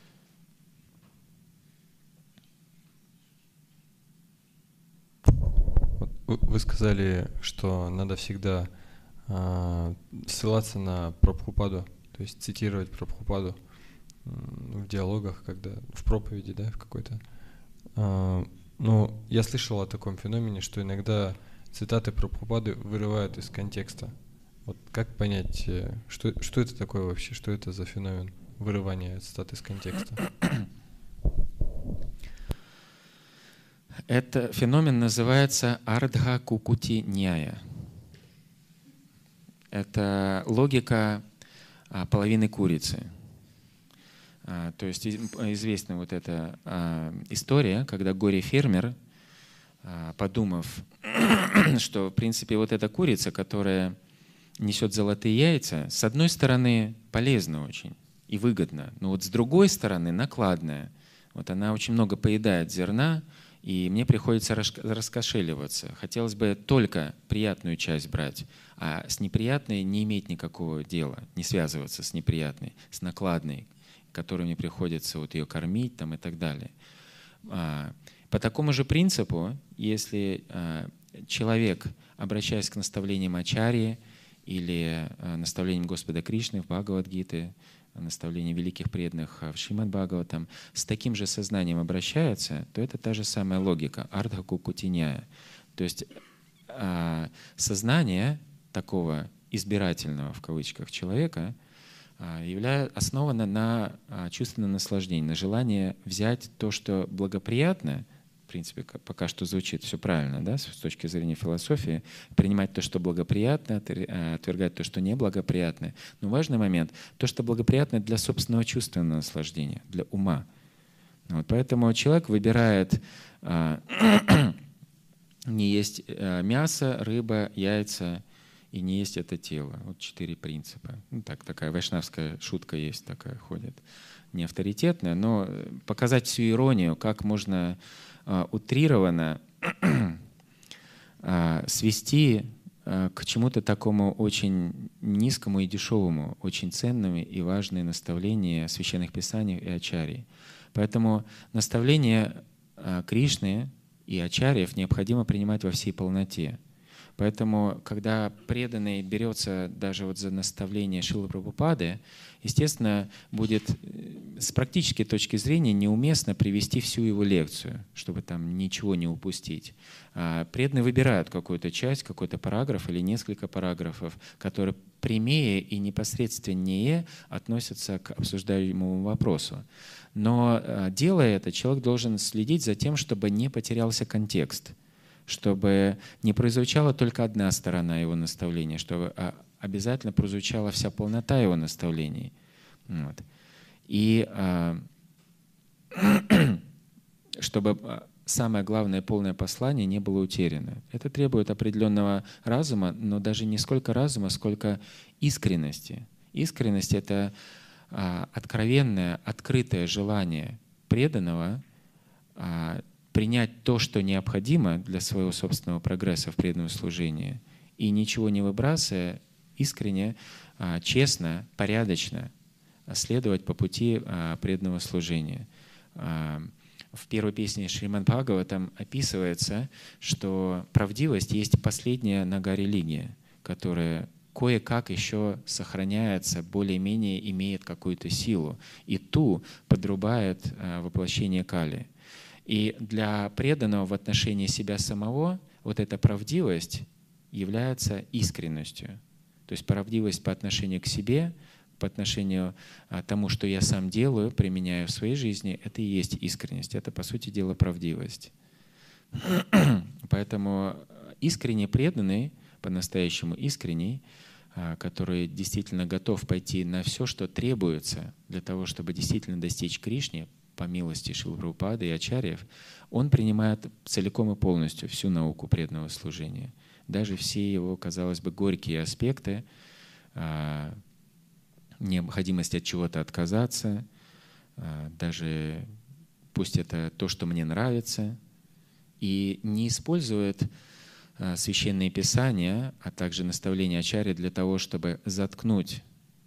Speaker 3: Вы сказали, что надо всегда э, ссылаться на Прабхупаду, то есть цитировать Прабхупаду в диалогах, когда в проповеди, да, в какой-то. А, ну, я слышал о таком феномене, что иногда цитаты Прабхупады вырывают из контекста. Вот как понять, что, что это такое вообще, что это за феномен вырывания цитат из контекста?
Speaker 1: Этот феномен называется ардха кукути няя. Это логика половины курицы. То есть известна вот эта история, когда горе-фермер, подумав, что в принципе вот эта курица, которая несет золотые яйца, с одной стороны полезна очень и выгодна, но вот с другой стороны накладная. Вот она очень много поедает зерна, и мне приходится раскошеливаться. Хотелось бы только приятную часть брать, а с неприятной не иметь никакого дела, не связываться с неприятной, с накладной, которой мне приходится вот ее кормить там, и так далее. По такому же принципу, если человек, обращаясь к наставлениям Ачарьи или наставлениям Господа Кришны в Бхагавад-гите, наставления великих преданных в Шримад-Бхагаватам, с таким же сознанием обращается, то это та же самая логика, ардха-кукутиняя. То есть сознание такого избирательного, в кавычках, человека является основано на чувственном наслаждении, на желании взять то, что благоприятно, в принципе, пока что звучит все правильно, да, с точки зрения философии, принимать то, что благоприятно, отвергать то, что неблагоприятно. Но важный момент — то, что благоприятно для собственного чувственного наслаждения, для ума. Вот, поэтому человек выбирает а, не есть мясо, рыба, яйца и не есть это тело. Вот четыре принципа. Ну, так, такая вайшнавская шутка есть, такая ходит. Не авторитетная, но показать всю иронию, как можно утрированно свести к чему-то такому очень низкому и дешевому, очень ценными и важные наставления священных писаний и ачарьи. Поэтому наставления Кришны и ачарьев необходимо принимать во всей полноте. Поэтому, когда преданный берется даже вот за наставление Шрилы Прабхупады, естественно, будет с практической точки зрения неуместно привести всю его лекцию, чтобы там ничего не упустить. Преданные выбирают какую-то часть, какой-то параграф или несколько параграфов, которые прямее и непосредственнее относятся к обсуждаемому вопросу. Но, делая это, человек должен следить за тем, чтобы не потерялся контекст, чтобы не прозвучала только одна сторона его наставления, чтобы обязательно прозвучала вся полнота его наставлений. Вот. И чтобы самое главное, полное послание не было утеряно. Это требует определенного разума, но даже не сколько разума, сколько искренности. Искренность — это откровенное, открытое желание преданного принять то, что необходимо для своего собственного прогресса в преданном служении, и ничего не выбрасывая, искренне, честно, порядочно следовать по пути преданного служения. В первой песне Шримад Бхагаватам описывается, что правдивость есть последняя нога религии, которая кое-как еще сохраняется, более-менее имеет какую-то силу, и ту подрубает воплощение Кали. И для преданного в отношении себя самого вот эта правдивость является искренностью. То есть правдивость по отношению к себе, по отношению к тому, что я сам делаю, применяю в своей жизни, это и есть искренность. Это, по сути дела, правдивость. Поэтому искренне преданный, по-настоящему искренний, который действительно готов пойти на все, что требуется для того, чтобы действительно достичь Кришны, по милости Шрилы Прабхупады и ачарьев, он принимает целиком и полностью всю науку преданного служения. Даже все его, казалось бы, горькие аспекты, необходимость от чего-то отказаться, даже пусть это то, что мне нравится, и не использует священные писания, а также наставления ачарьи для того, чтобы заткнуть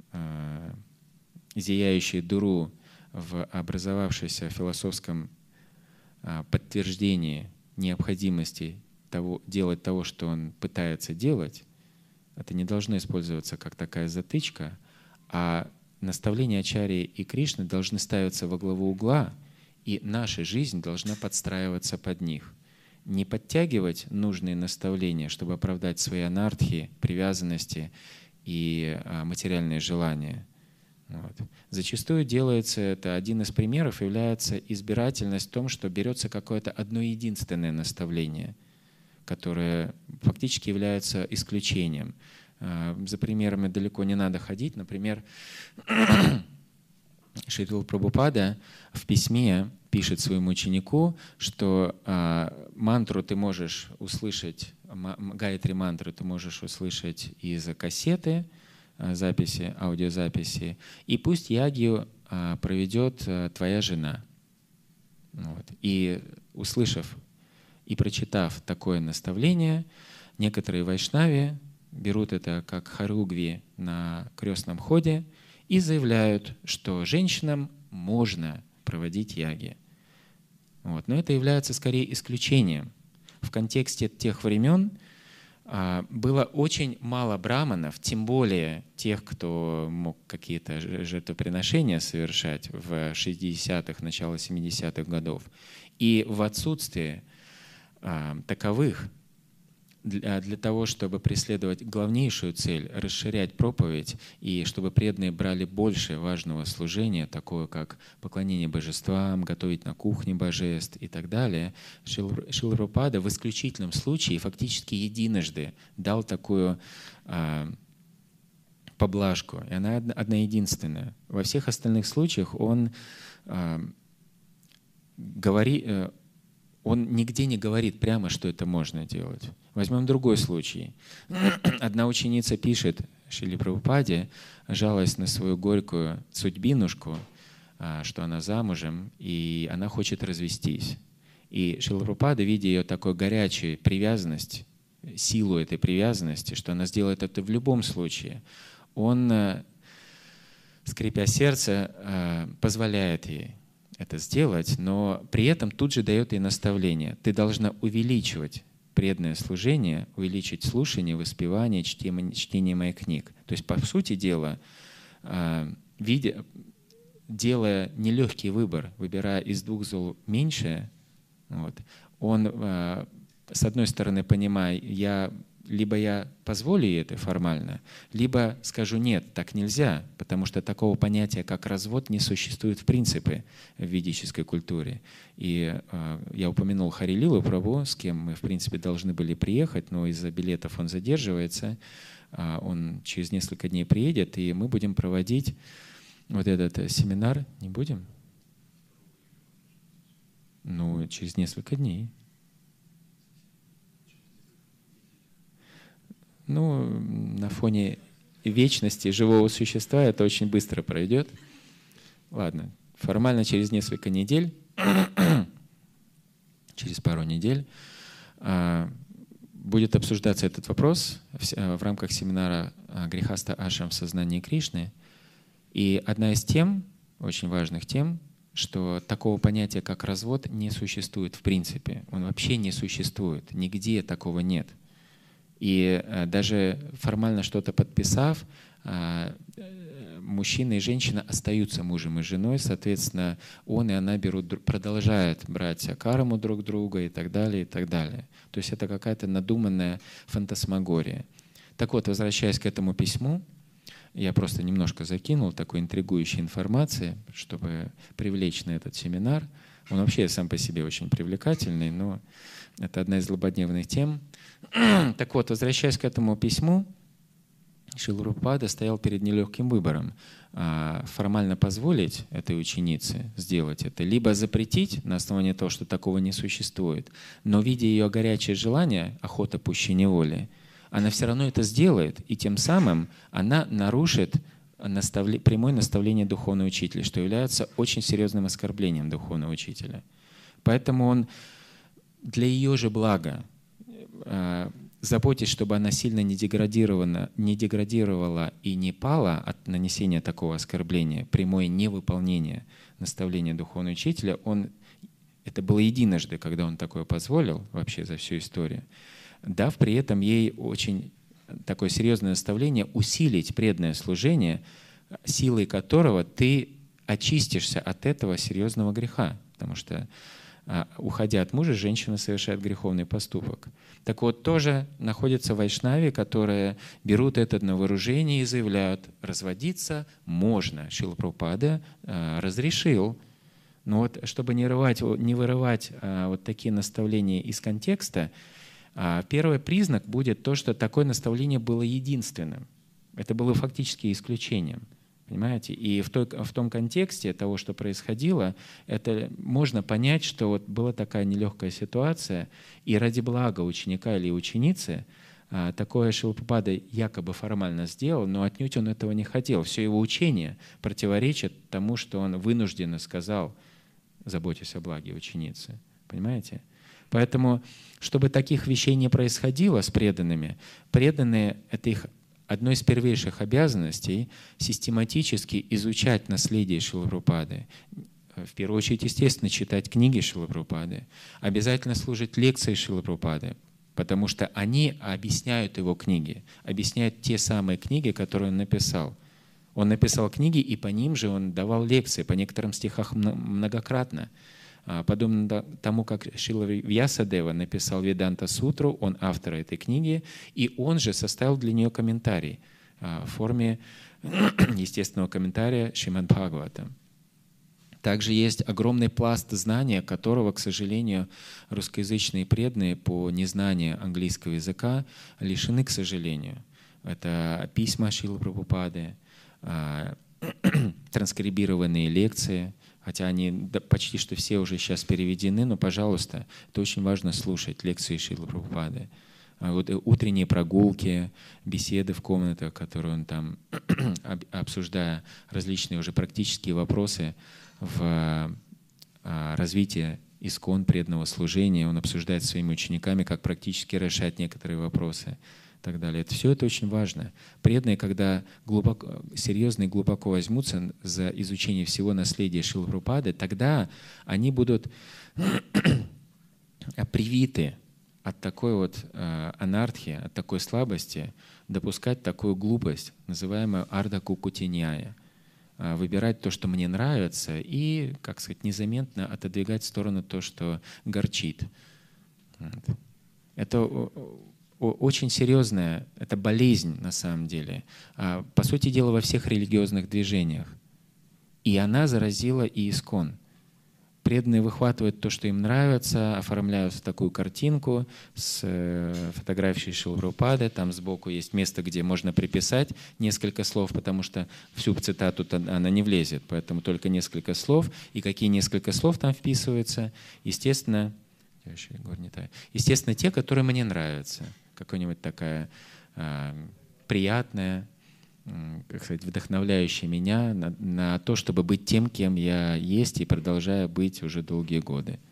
Speaker 1: зияющую дыру в образовавшемся философском подтверждении необходимости того, делать того, что он пытается делать. Это не должно использоваться как такая затычка, а наставления ачарьи и Кришны должны ставиться во главу угла, и наша жизнь должна подстраиваться под них. Не подтягивать нужные наставления, чтобы оправдать свои анархии, привязанности и материальные желания. Вот. Зачастую делается это, один из примеров является избирательность в том, что берется какое-то одно единственное наставление, которое фактически является исключением. За примерами далеко не надо ходить. Например, Шрила Прабхупада в письме пишет своему ученику, что мантру ты можешь услышать, гайатри мантру ты можешь услышать из кассеты, записи, аудиозаписи, и пусть ягью проведет твоя жена. Вот. И услышав и прочитав такое наставление, некоторые вайшнави берут это как хоругви на крестном ходе и заявляют, что женщинам можно проводить яги. Вот. Но это является скорее исключением. В контексте тех времен а, было очень мало браманов, тем более тех, кто мог какие-то жертвоприношения совершать в шестидесятых, начало семидесятых годов. И в отсутствие а, таковых, Для, для того, чтобы преследовать главнейшую цель, расширять проповедь, и чтобы преданные брали больше важного служения, такое как поклонение божествам, готовить на кухне божеств и так далее, Шрила Прабхупада в исключительном случае фактически единожды дал такую а, поблажку, и она одна, одна единственная. Во всех остальных случаях он а, говорит... Он нигде не говорит прямо, что это можно делать. Возьмем другой случай. Одна ученица пишет Шриле Прабхупаде, жалуясь на свою горькую судьбинушку, что она замужем, и она хочет развестись. И Шрила Прабхупада, видя ее такой горячую привязанность, силу этой привязанности, что она сделает это в любом случае, он, скрипя сердце, позволяет ей это сделать, но при этом тут же дает ей наставление. Ты должна увеличивать преданное служение, увеличить слушание, воспевание, чтение, чтение моих книг. То есть, по сути дела, видя, делая нелегкий выбор, выбирая из двух зол меньшее, вот, он, с одной стороны, понимая, я либо я позволю ей это формально, либо скажу нет, так нельзя, потому что такого понятия, как развод, не существует в принципе в ведической культуре. И э, я упомянул Хари Лилу Прабху, с кем мы в принципе должны были приехать, но из-за билетов он задерживается. Э, он через несколько дней приедет, и мы будем проводить вот этот семинар. Не будем? Ну, через несколько дней. Ну, на фоне вечности живого существа это очень быстро пройдет. Ладно, формально через несколько недель, через пару недель будет обсуждаться этот вопрос в рамках семинара «Грехаста Ашрам в сознании Кришны». И одна из тем, очень важных тем, что такого понятия, как развод, не существует в принципе. Он вообще не существует, нигде такого нет. И даже формально что-то подписав, мужчина и женщина остаются мужем и женой, соответственно, он и она берут, продолжают брать карму друг друга и так далее, и так далее. То есть это какая-то надуманная фантасмагория. Так вот, возвращаясь к этому письму, я просто немножко закинул такой интригующей информации, чтобы привлечь на этот семинар. Он вообще сам по себе очень привлекательный, но это одна из злободневных тем. Так вот, возвращаясь к этому письму, Шрила Прабхупада стоял перед нелегким выбором. Формально позволить этой ученице сделать это, либо запретить на основании того, что такого не существует, но видя ее горячее желание, охота пуще неволи, она все равно это сделает, и тем самым она нарушит наставле, прямое наставление духовного учителя, что является очень серьезным оскорблением духовного учителя. Поэтому он для ее же блага, заботясь, чтобы она сильно не деградировала, не деградировала и не пала от нанесения такого оскорбления, прямое невыполнение наставления духовного учителя, он, это было единожды, когда он такое позволил вообще за всю историю, дав при этом ей очень такое серьезное наставление усилить преданное служение, силой которого ты очистишься от этого серьезного греха, потому что уходя от мужа, женщина совершает греховный поступок. Так вот, тоже находятся вайшнави, которые берут это на вооружение и заявляют, разводиться можно. Шрила Прабхупада разрешил. Но вот, чтобы не, рвать, не вырывать вот такие наставления из контекста, Первый признак будет то, что такое наставление было единственным. Это было фактически исключением. Понимаете? И в, той, в том контексте того, что происходило, это можно понять, что вот была такая нелегкая ситуация, и ради блага ученика или ученицы такое Шрила Прабхупада якобы формально сделал, но отнюдь он этого не хотел. Все его учение противоречит тому, что он вынужденно сказал: заботьтесь о благе ученицы. Понимаете? Поэтому, чтобы таких вещей не происходило с преданными, преданные — это их одной из первейших обязанностей — систематически изучать наследие Шрилы Прабхупады. В первую очередь, естественно, читать книги Шрилы Прабхупады. Обязательно слушать лекции Шрилы Прабхупады, потому что они объясняют его книги, объясняют те самые книги, которые он написал. Он написал книги, и по ним же он давал лекции, по некоторым стихам многократно. Подобно тому, как Шрила Вьясадева написал Веданта-сутру, он автор этой книги, и он же составил для нее комментарий в форме естественного комментария Шримад-Бхагавата. Также есть огромный пласт знания, которого, к сожалению, русскоязычные преданные по незнанию английского языка лишены, к сожалению. Это письма Шрилы Прабхупады, транскрибированные лекции, хотя они почти что все уже сейчас переведены, но, пожалуйста, это очень важно слушать лекции Шрилы Прабхупады. Вот утренние прогулки, беседы в комнатах, которые он там, обсуждая различные уже практические вопросы в развитии искон преданного служения, он обсуждает с своими учениками, как практически решать некоторые вопросы и так далее. Это, все это очень важно. Преданные, когда глубоко, серьезно и глубоко возьмутся за изучение всего наследия Шрилы Прабхупады, тогда они будут привиты от такой вот э, анархии, от такой слабости допускать такую глупость, называемую арда-кукутиньяя. Э, выбирать то, что мне нравится, и, как сказать, незаметно отодвигать в сторону то, что горчит. Вот. Это очень серьезная, это болезнь на самом деле. Э, по сути дела, во всех религиозных движениях. И она заразила и ИСККОН. Преданные выхватывают то, что им нравится, оформляют в такую картинку с фотографией Шрилы Прабхупады. Там сбоку есть место, где можно приписать несколько слов, потому что всю цитату она не влезет, поэтому только несколько слов. И какие несколько слов там вписываются? Естественно, естественно те, которые мне нравятся. Какая-нибудь такая э, приятная, как сказать, вдохновляющий меня на, на то, чтобы быть тем, кем я есть и продолжаю быть уже долгие годы.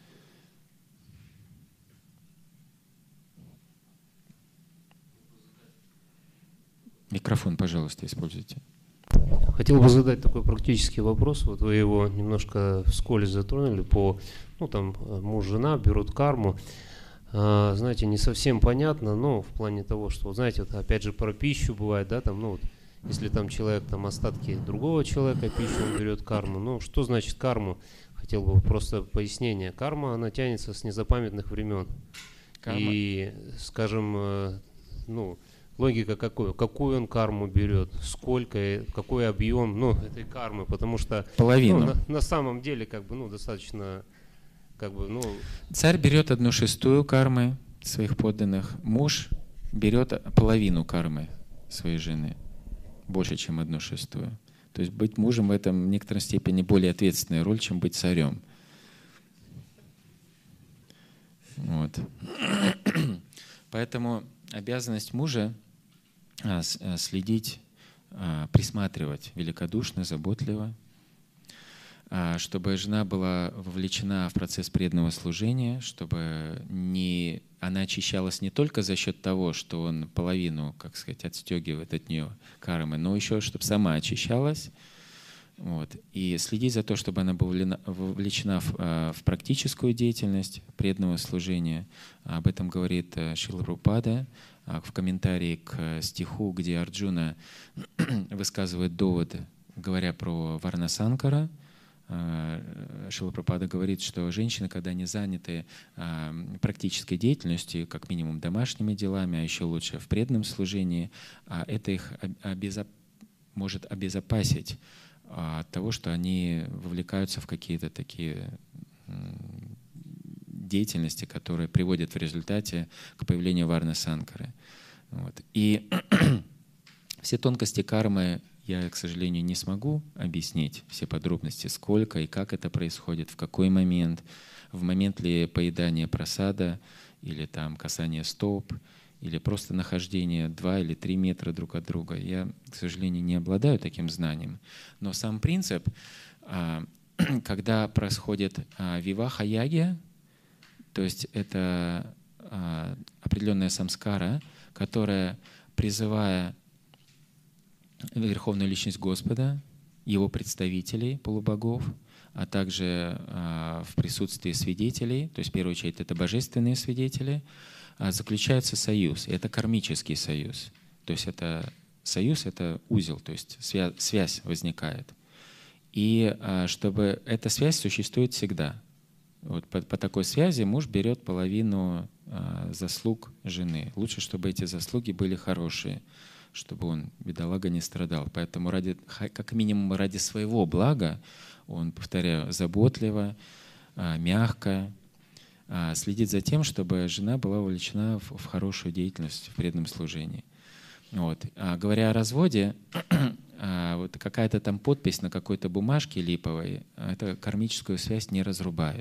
Speaker 1: Микрофон, пожалуйста, используйте.
Speaker 4: Хотел бы задать такой практический вопрос. Вот вы его немножко вскользь затронули по, ну там, муж, жена берут карму. А, знаете, не совсем понятно, но в плане того, что, знаете, вот опять же про пищу бывает, да, там, ну вот, если там человек, там остатки другого человека пищу, он берет карму. Ну, что значит карму? Хотел бы просто пояснение. Карма, она тянется с незапамятных времен. Карма. И, скажем, ну, логика какой? Какую он карму берет? Сколько? Какой объем, ну, этой кармы? Потому что
Speaker 1: половину.
Speaker 4: Ну, на, на самом деле, как бы, ну, достаточно, как бы, ну...
Speaker 1: Царь берет одну шестую кармы своих подданных. Муж берет половину кармы своей жены. Больше, чем одну шестую. То есть быть мужем в этом в некоторой степени более ответственная роль, чем быть царем. Вот. Поэтому обязанность мужа следить, присматривать великодушно, заботливо, чтобы жена была вовлечена в процесс преданного служения, чтобы не, она очищалась не только за счет того, что он половину, как сказать, отстегивает от нее кармы, но еще, чтобы сама очищалась. Вот. И следить за то, чтобы она была вовлечена в, в практическую деятельность преданного служения. Об этом говорит Шрила Прабхупада в комментарии к стиху, где Арджуна высказывает довод, говоря про Варнасанкара. Шрила Прабхупада говорит, что женщины, когда они заняты практической деятельностью, как минимум домашними делами, а еще лучше в преданном служении, это их обезоп... может обезопасить от того, что они вовлекаются в какие-то такие деятельности, которые приводят в результате к появлению варны санкары. Вот. И все тонкости кармы я, к сожалению, не смогу объяснить, все подробности, сколько и как это происходит, в какой момент, в момент ли поедания прасада, или там касания стоп, или просто нахождение два или три метра друг от друга. Я, к сожалению, не обладаю таким знанием. Но сам принцип, когда происходит виваха-яги, то есть это определенная самскара, которая, призывая Верховную Личность Господа, Его представителей, полубогов, а также а, в присутствии свидетелей, то есть в первую очередь это божественные свидетели, а, заключается союз. И это кармический союз. То есть это союз — это узел, то есть свя связь возникает. И а, чтобы эта связь существует всегда. Вот по, по такой связи муж берет половину а, заслуг жены. Лучше, чтобы эти заслуги были хорошие, чтобы он, бедолага, не страдал. Поэтому ради, как минимум ради своего блага он, повторяю, заботливо, мягко следит за тем, чтобы жена была вовлечена в хорошую деятельность, в преданном служении. Вот. А говоря о разводе, вот какая-то там подпись на какой-то бумажке липовой, это кармическую связь не разрубает.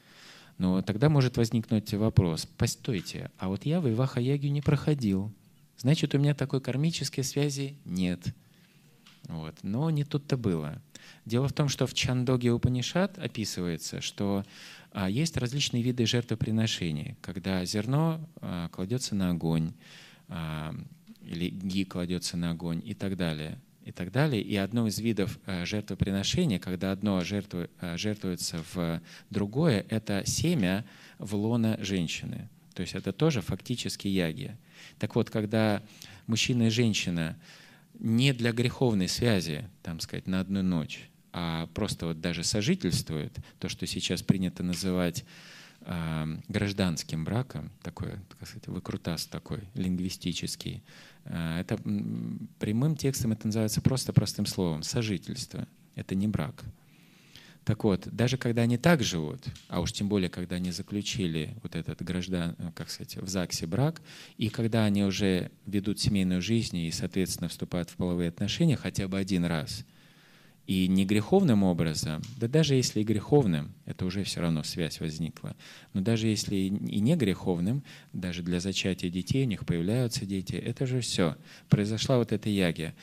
Speaker 1: Но тогда может возникнуть вопрос: постойте, а вот я виваха-ягью не проходил, значит, у меня такой кармической связи нет. Вот. Но не тут-то было. Дело в том, что в Чандоге Упанишад описывается, что а, есть различные виды жертвоприношений, когда зерно а, кладется на огонь, а, или ги кладется на огонь и так далее. И так далее. И одно из видов а, жертвоприношения, когда одно жертву, а, жертвуется в другое, это семя в лоно женщины. То есть это тоже фактически яги. Так вот, когда мужчина и женщина не для греховной связи, там сказать, на одну ночь, а просто вот даже сожительствуют, то, что сейчас принято называть э, гражданским браком, такой, так сказать, выкрутас такой, лингвистический, э, это прямым текстом это называется просто простым словом — сожительство. Это не брак. Так вот, даже когда они так живут, а уж тем более, когда они заключили вот этот граждан, как сказать, в ЗАГСе брак, и когда они уже ведут семейную жизнь и, соответственно, вступают в половые отношения хотя бы один раз, и не греховным образом, да даже если и греховным, это уже все равно связь возникла, но даже если и не греховным, даже для зачатия детей у них появляются дети, это же все. Произошла вот эта яги.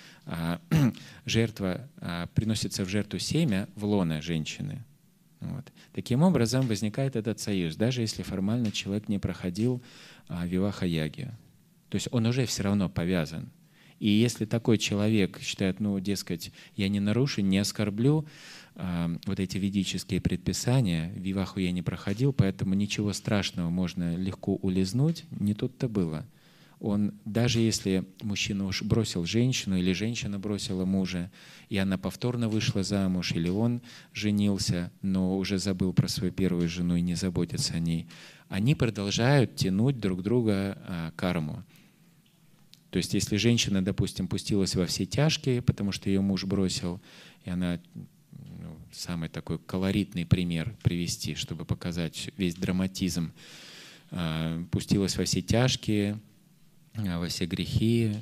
Speaker 1: Жертва, приносится в жертву семя в лоно женщины. Вот. Таким образом возникает этот союз, даже если формально человек не проходил виваха-ягью. То есть он уже все равно повязан. И если такой человек считает, ну, дескать, я не нарушу, не оскорблю э, вот эти ведические предписания, виваху я не проходил, поэтому ничего страшного, можно легко улизнуть, не тут-то было. Он, даже если мужчина уж бросил женщину, или женщина бросила мужа, и она повторно вышла замуж, или он женился, но уже забыл про свою первую жену и не заботится о ней, они продолжают тянуть друг друга э, карму. То есть если женщина, допустим, пустилась во все тяжкие, потому что ее муж бросил, и она, ну, самый такой колоритный пример привести, чтобы показать весь драматизм, пустилась во все тяжкие, во все грехи,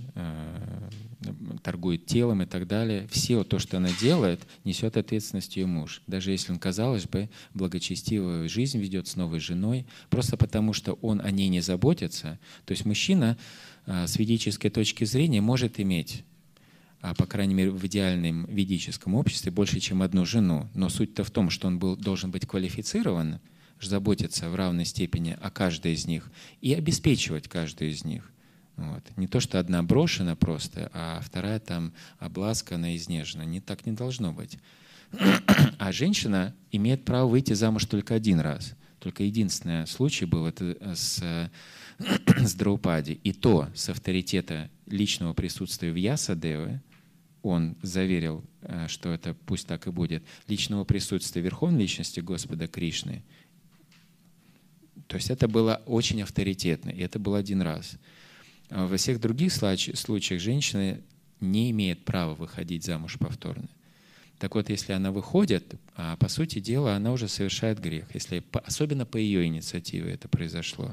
Speaker 1: торгует телом и так далее. Все то, что она делает, несет ответственность ее муж. Даже если он, казалось бы, благочестивую жизнь ведет с новой женой, просто потому что он о ней не заботится. То есть мужчина с ведической точки зрения может иметь, по крайней мере в идеальном ведическом обществе, больше, чем одну жену. Но суть-то в том, что он был, должен быть квалифицирован, заботиться в равной степени о каждой из них и обеспечивать каждую из них. Вот. Не то, что одна брошена просто, а вторая там обласкана, изнежена. Не так не должно быть. А женщина имеет право выйти замуж только один раз. Только единственный случай был это с, с Драупади. И то с авторитета личного присутствия в Ясадеве, он заверил, что это пусть так и будет, личного присутствия Верховной Личности Господа Кришны. То есть это было очень авторитетно, и это был один раз. Во всех других случаях женщина не имеет права выходить замуж повторно. Так вот, если она выходит, по сути дела, она уже совершает грех, если, особенно по ее инициативе это произошло.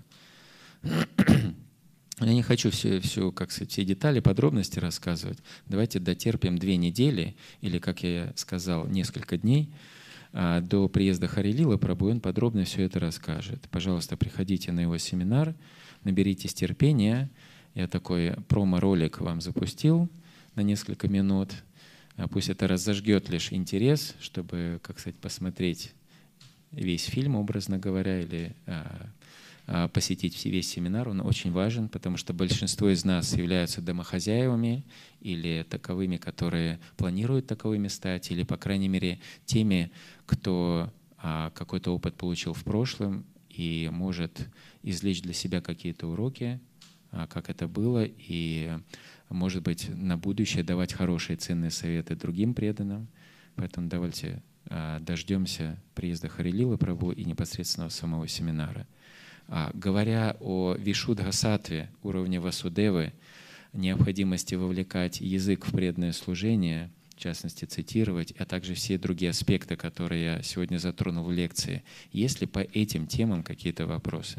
Speaker 1: Я не хочу все, все, как сказать, все детали, подробности рассказывать. Давайте дотерпим две недели, или, как я сказал, несколько дней, до приезда Хари Лилы Прабху, он подробно все это расскажет. Пожалуйста, приходите на его семинар, наберитесь терпения. Я такой промо-ролик вам запустил на несколько минут. Пусть это разожгет лишь интерес, чтобы, как сказать, посмотреть весь фильм, образно говоря, или а, а, посетить весь семинар. Он очень важен, потому что большинство из нас являются домохозяевами или таковыми, которые планируют таковыми стать, или, по крайней мере, теми, кто а, какой-то опыт получил в прошлом и может извлечь для себя какие-то уроки, а, как это было, и может быть, на будущее давать хорошие ценные советы другим преданным. Поэтому давайте а, дождемся приезда Хари Лилы Прабху и непосредственно самого семинара. А, говоря о Вишудха-саттве, уровне Васудевы, необходимости вовлекать язык в преданное служение, в частности цитировать, а также все другие аспекты, которые я сегодня затронул в лекции, есть ли по этим темам какие-то вопросы?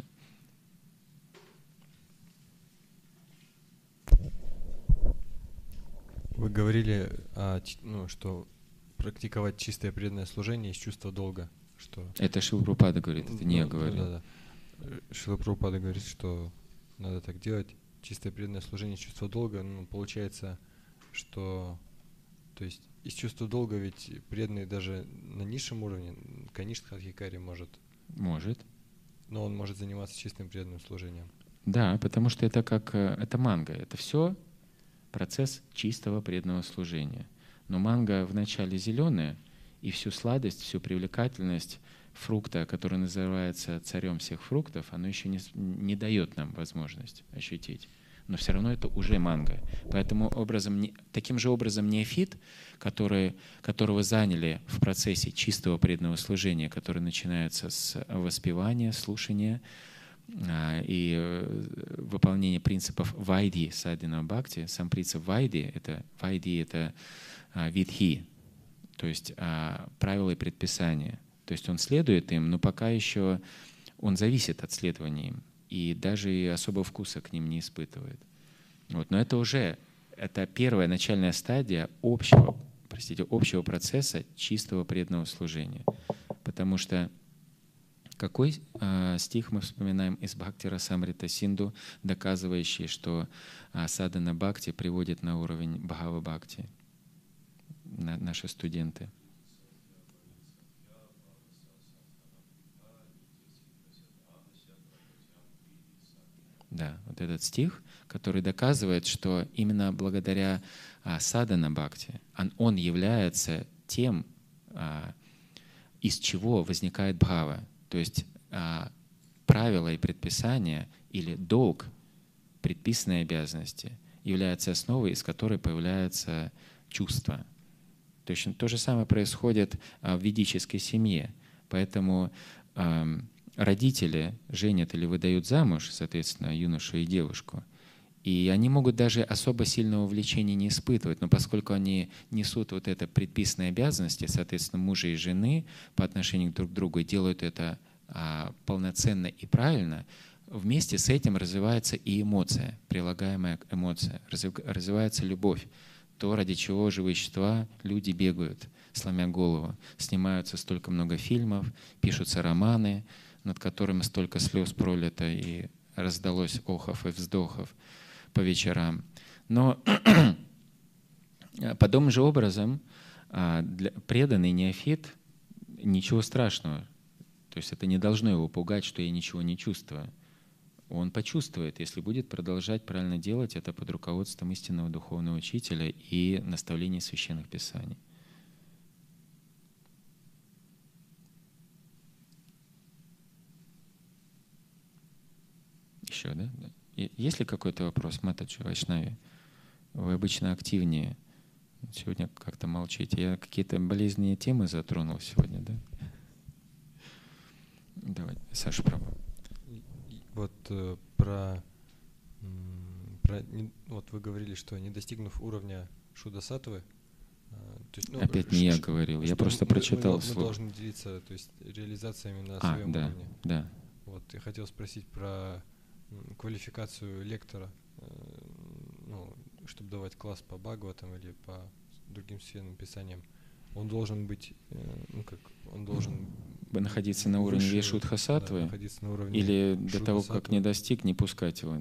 Speaker 3: Вы говорили, о, ну, что практиковать чистое преданное служение из чувства долга. Что...
Speaker 1: Это Шрила Прабхупада говорит, это не
Speaker 3: ну,
Speaker 1: я говорю.
Speaker 3: Да, да. Шрила Прабхупада говорит, что надо так делать. Чистое преданное служение из чувства долга. Ну, получается, что то есть из чувства долга ведь преданный даже на низшем уровне, Каништха Адхикари может.
Speaker 1: Может.
Speaker 3: Но он может заниматься чистым преданным служением.
Speaker 1: Да, потому что это как это манга. Это все процесс чистого преданного служения. Но манга вначале зеленая, и всю сладость, всю привлекательность фрукта, который называется царем всех фруктов, оно еще не, не дает нам возможность ощутить. Но все равно это уже манго. Поэтому образом, таким же образом неофит, который, которого заняли в процессе чистого преданного служения, который начинается с воспевания, слушания, и выполнение принципов вайди садхана бхакти. Сам принцип вайди — это вайди — это видхи, то есть правила и предписания. То есть он следует им, но пока еще он зависит от следования им, и даже и особого вкуса к ним не испытывает. Вот. Но это уже это первая начальная стадия общего, простите, общего процесса чистого преданного служения, потому что какой э, стих мы вспоминаем из Бхакти Расамрита Синду, доказывающий, что э, садхана бхакти приводит на уровень Бхава бхакти, на, наши студенты? Да, вот этот стих, который доказывает, что именно благодаря а, садхана бхакти он, он является тем, а, из чего возникает бхава. То есть а, правила и предписания или долг, предписанные обязанности, являются основой, из которой появляется чувство. То есть то же самое происходит а, в ведической семье. Поэтому а, родители женят или выдают замуж, соответственно, юношу и девушку, и они могут даже особо сильного влечения не испытывать, но поскольку они несут вот это предписанные обязанности, соответственно, мужа и жены по отношению друг к другу, и делают это а, полноценно и правильно, вместе с этим развивается и эмоция, прилагаемая эмоция, развивается любовь, то, ради чего живые существа, люди бегают, сломя голову, снимаются столько много фильмов, пишутся романы, над которыми столько слез пролито и раздалось охов и вздохов по вечерам. Но подобным же образом для преданный неофит ничего страшного. То есть это не должно его пугать, что я ничего не чувствую. Он почувствует, если будет продолжать правильно делать это под руководством истинного духовного учителя и наставлений священных писаний. Еще, да? Есть ли какой-то вопрос, Матаджи Вайшнави? Вы обычно активнее. Сегодня как-то молчите. Я какие-то болезненные темы затронул сегодня, да? Давай, Саша, пробуй.
Speaker 3: Вот э, про, про не, вот вы говорили, что не достигнув уровня Шуда Саттвы, э, То есть, ну,
Speaker 1: Опять не я говорил, я просто
Speaker 3: мы,
Speaker 1: прочитал
Speaker 3: мы, мы
Speaker 1: вслух.
Speaker 3: должны делиться, то есть реализациями на
Speaker 1: а,
Speaker 3: своем
Speaker 1: да,
Speaker 3: уровне.
Speaker 1: Да.
Speaker 3: Вот я хотел спросить про квалификацию лектора, ну, чтобы давать класс по Бхагаватам или по другим священным писаниям. Он должен быть, ну как, он должен
Speaker 1: находиться на уровне Вишудха-саттвы,
Speaker 3: да, находиться на уровне
Speaker 1: или до того, как не достиг, не пускать его.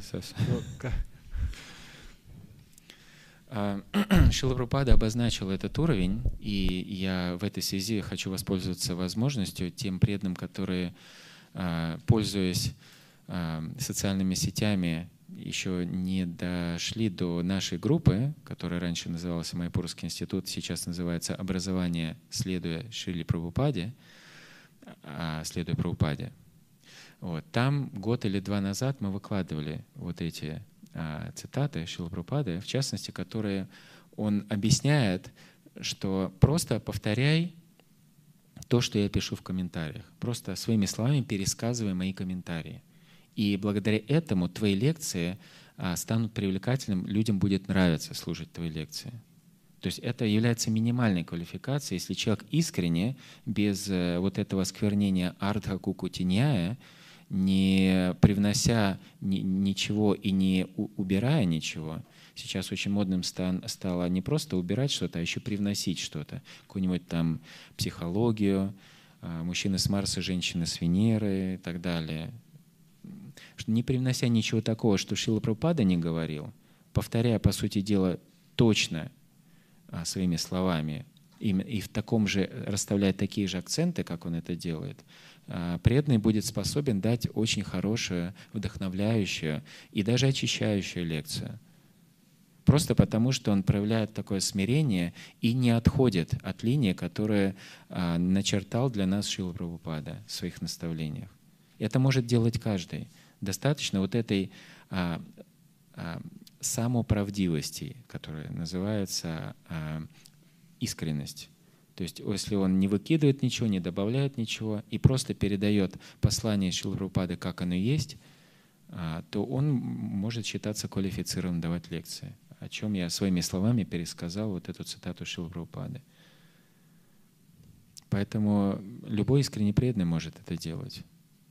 Speaker 1: Шрила Прабхупада обозначил этот уровень, и я в этой связи хочу воспользоваться возможностью тем преданным, которые, пользуясь социальными сетями, еще не дошли до нашей группы, которая раньше называлась Майяпурский институт, сейчас называется «Образование, следуя Шриле Прабхупаде», следуя Прабхупаде. Вот. Там год или два назад мы выкладывали вот эти а, цитаты Шрилы Прабхупады, в частности, которые он объясняет, что просто повторяй то, что я пишу в комментариях. Просто своими словами пересказывай мои комментарии. И благодаря этому твои лекции а, станут привлекательным, людям будет нравиться слушать твои лекции. То есть это является минимальной квалификацией, если человек искренне, без а, вот этого осквернения ардха кукутиньяя, не привнося ни, ничего и не у, убирая ничего. Сейчас очень модным стан, стало не просто убирать что-то, а еще привносить что-то, какую-нибудь там психологию, а, мужчины с Марса, женщины с Венеры и так далее. Не привнося ничего такого, что Шрила Прабхупада не говорил, повторяя, по сути дела, точно а, своими словами, и, и в таком же, расставляя такие же акценты, как он это делает, а, преданный будет способен дать очень хорошую, вдохновляющую и даже очищающую лекцию. Просто потому, что он проявляет такое смирение и не отходит от линии, которую а, начертал для нас Шрила Прабхупада в своих наставлениях. Это может делать каждый. Достаточно вот этой а, а, самоправдивости, которая называется а, искренность. То есть если он не выкидывает ничего, не добавляет ничего и просто передает послание Шрилы Прабхупады, как оно есть, а, то он может считаться квалифицированным давать лекции, о чем я своими словами пересказал вот эту цитату Шрилы Прабхупады. Поэтому любой искренне преданный может это делать.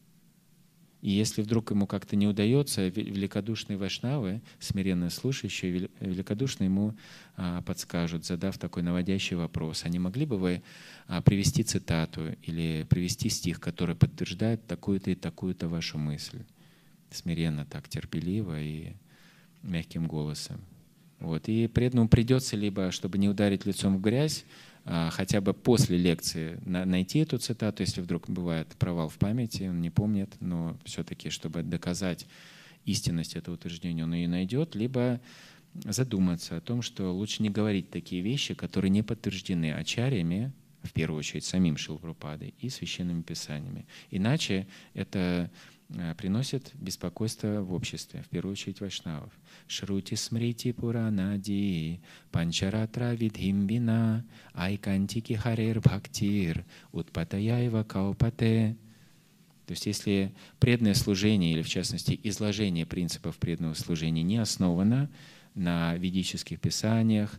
Speaker 1: И если вдруг ему как-то не удается, великодушные вайшнавы, смиренно слушающие, великодушно ему а, подскажут, задав такой наводящий вопрос. А не могли бы вы а, привести цитату или привести стих, который подтверждает такую-то и такую-то вашу мысль? Смиренно, так, терпеливо и мягким голосом. Вот. И преданному придется либо, чтобы не ударить лицом в грязь, хотя бы после лекции найти эту цитату, если вдруг бывает провал в памяти, он не помнит, но все-таки, чтобы доказать истинность этого утверждения, он ее найдет, либо задуматься о том, что лучше не говорить такие вещи, которые не подтверждены ачарьями, в первую очередь самим Шрилой Прабхупадой и священными писаниями. Иначе это приносит беспокойство в обществе, в первую очередь вайшнавов. Шрути смрити пуранади, панчаратра видхимбина, айкантики харер бхактир, утпатаяева каупате. То есть если преданное служение, или в частности изложение принципов преданного служения не основано на ведических писаниях,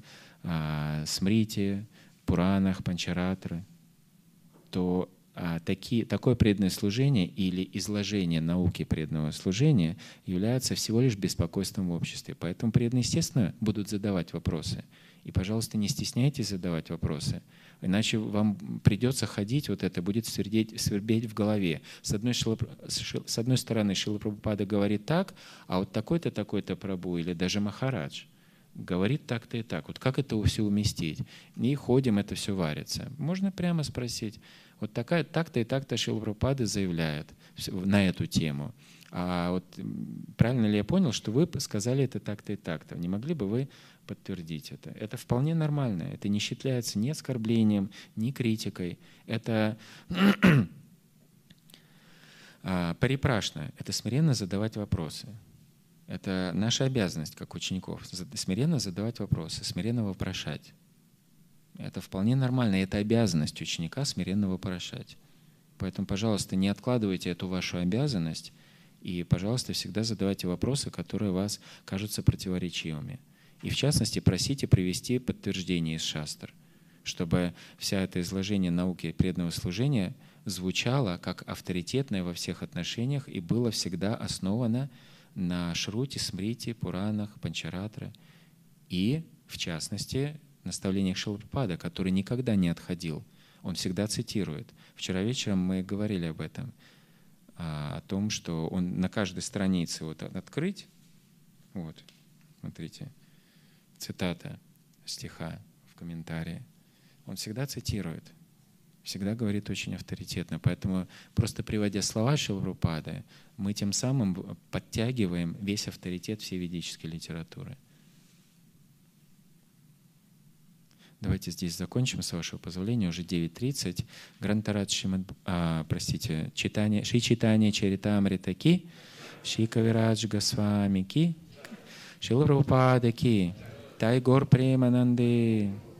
Speaker 1: смрити, пуранах, панчаратры, то А такие, такое преданное служение или изложение науки преданного служения является всего лишь беспокойством в обществе. Поэтому преданные, естественно, будут задавать вопросы. И, пожалуйста, не стесняйтесь задавать вопросы. Иначе вам придется ходить, вот это будет свербеть, свербеть в голове. С одной, шила, с одной стороны, Шрила Прабхупада говорит так, а вот такой-то, такой-то Прабху или даже Махарадж говорит так-то и так. Вот как это все уместить? И ходим, это все варится. Можно прямо спросить. Вот такая, так-то и так-то Шрила Прабхупада заявляет на эту тему. А вот правильно ли я понял, что вы сказали это так-то и так-то? Не могли бы вы подтвердить это? Это вполне нормально. Это не считается ни оскорблением, ни критикой. Это парипрашна. Это смиренно задавать вопросы. Это наша обязанность, как учеников, смиренно задавать вопросы, смиренно вопрошать. Это вполне нормально, это обязанность ученика смиренно вопрошать. Поэтому, пожалуйста, не откладывайте эту вашу обязанность и, пожалуйста, всегда задавайте вопросы, которые вас кажутся противоречивыми. И в частности, просите привести подтверждение из шастр, чтобы вся это изложение науки преданного служения звучало как авторитетное во всех отношениях и было всегда основано на шрути, смрити, пуранах, панчаратра и, в частности, наставлениях Шрилы Прабхупады, который никогда не отходил. Он всегда цитирует. Вчера вечером мы говорили об этом, о том, что он на каждой странице вот открыть, вот, смотрите, цитата стиха в комментарии, он всегда цитирует, всегда говорит очень авторитетно. Поэтому просто приводя слова Шрилы Прабхупады, мы тем самым подтягиваем весь авторитет всей ведической литературы. Давайте здесь закончим, с вашего позволения, уже девять тридцать. Грантарат Шримад, а, простите, читание, Шри Читание Чаритамрита ки, Шри Кавирадж Госвами ки, Шрила Прабхупада ки, Тайгор Премананды.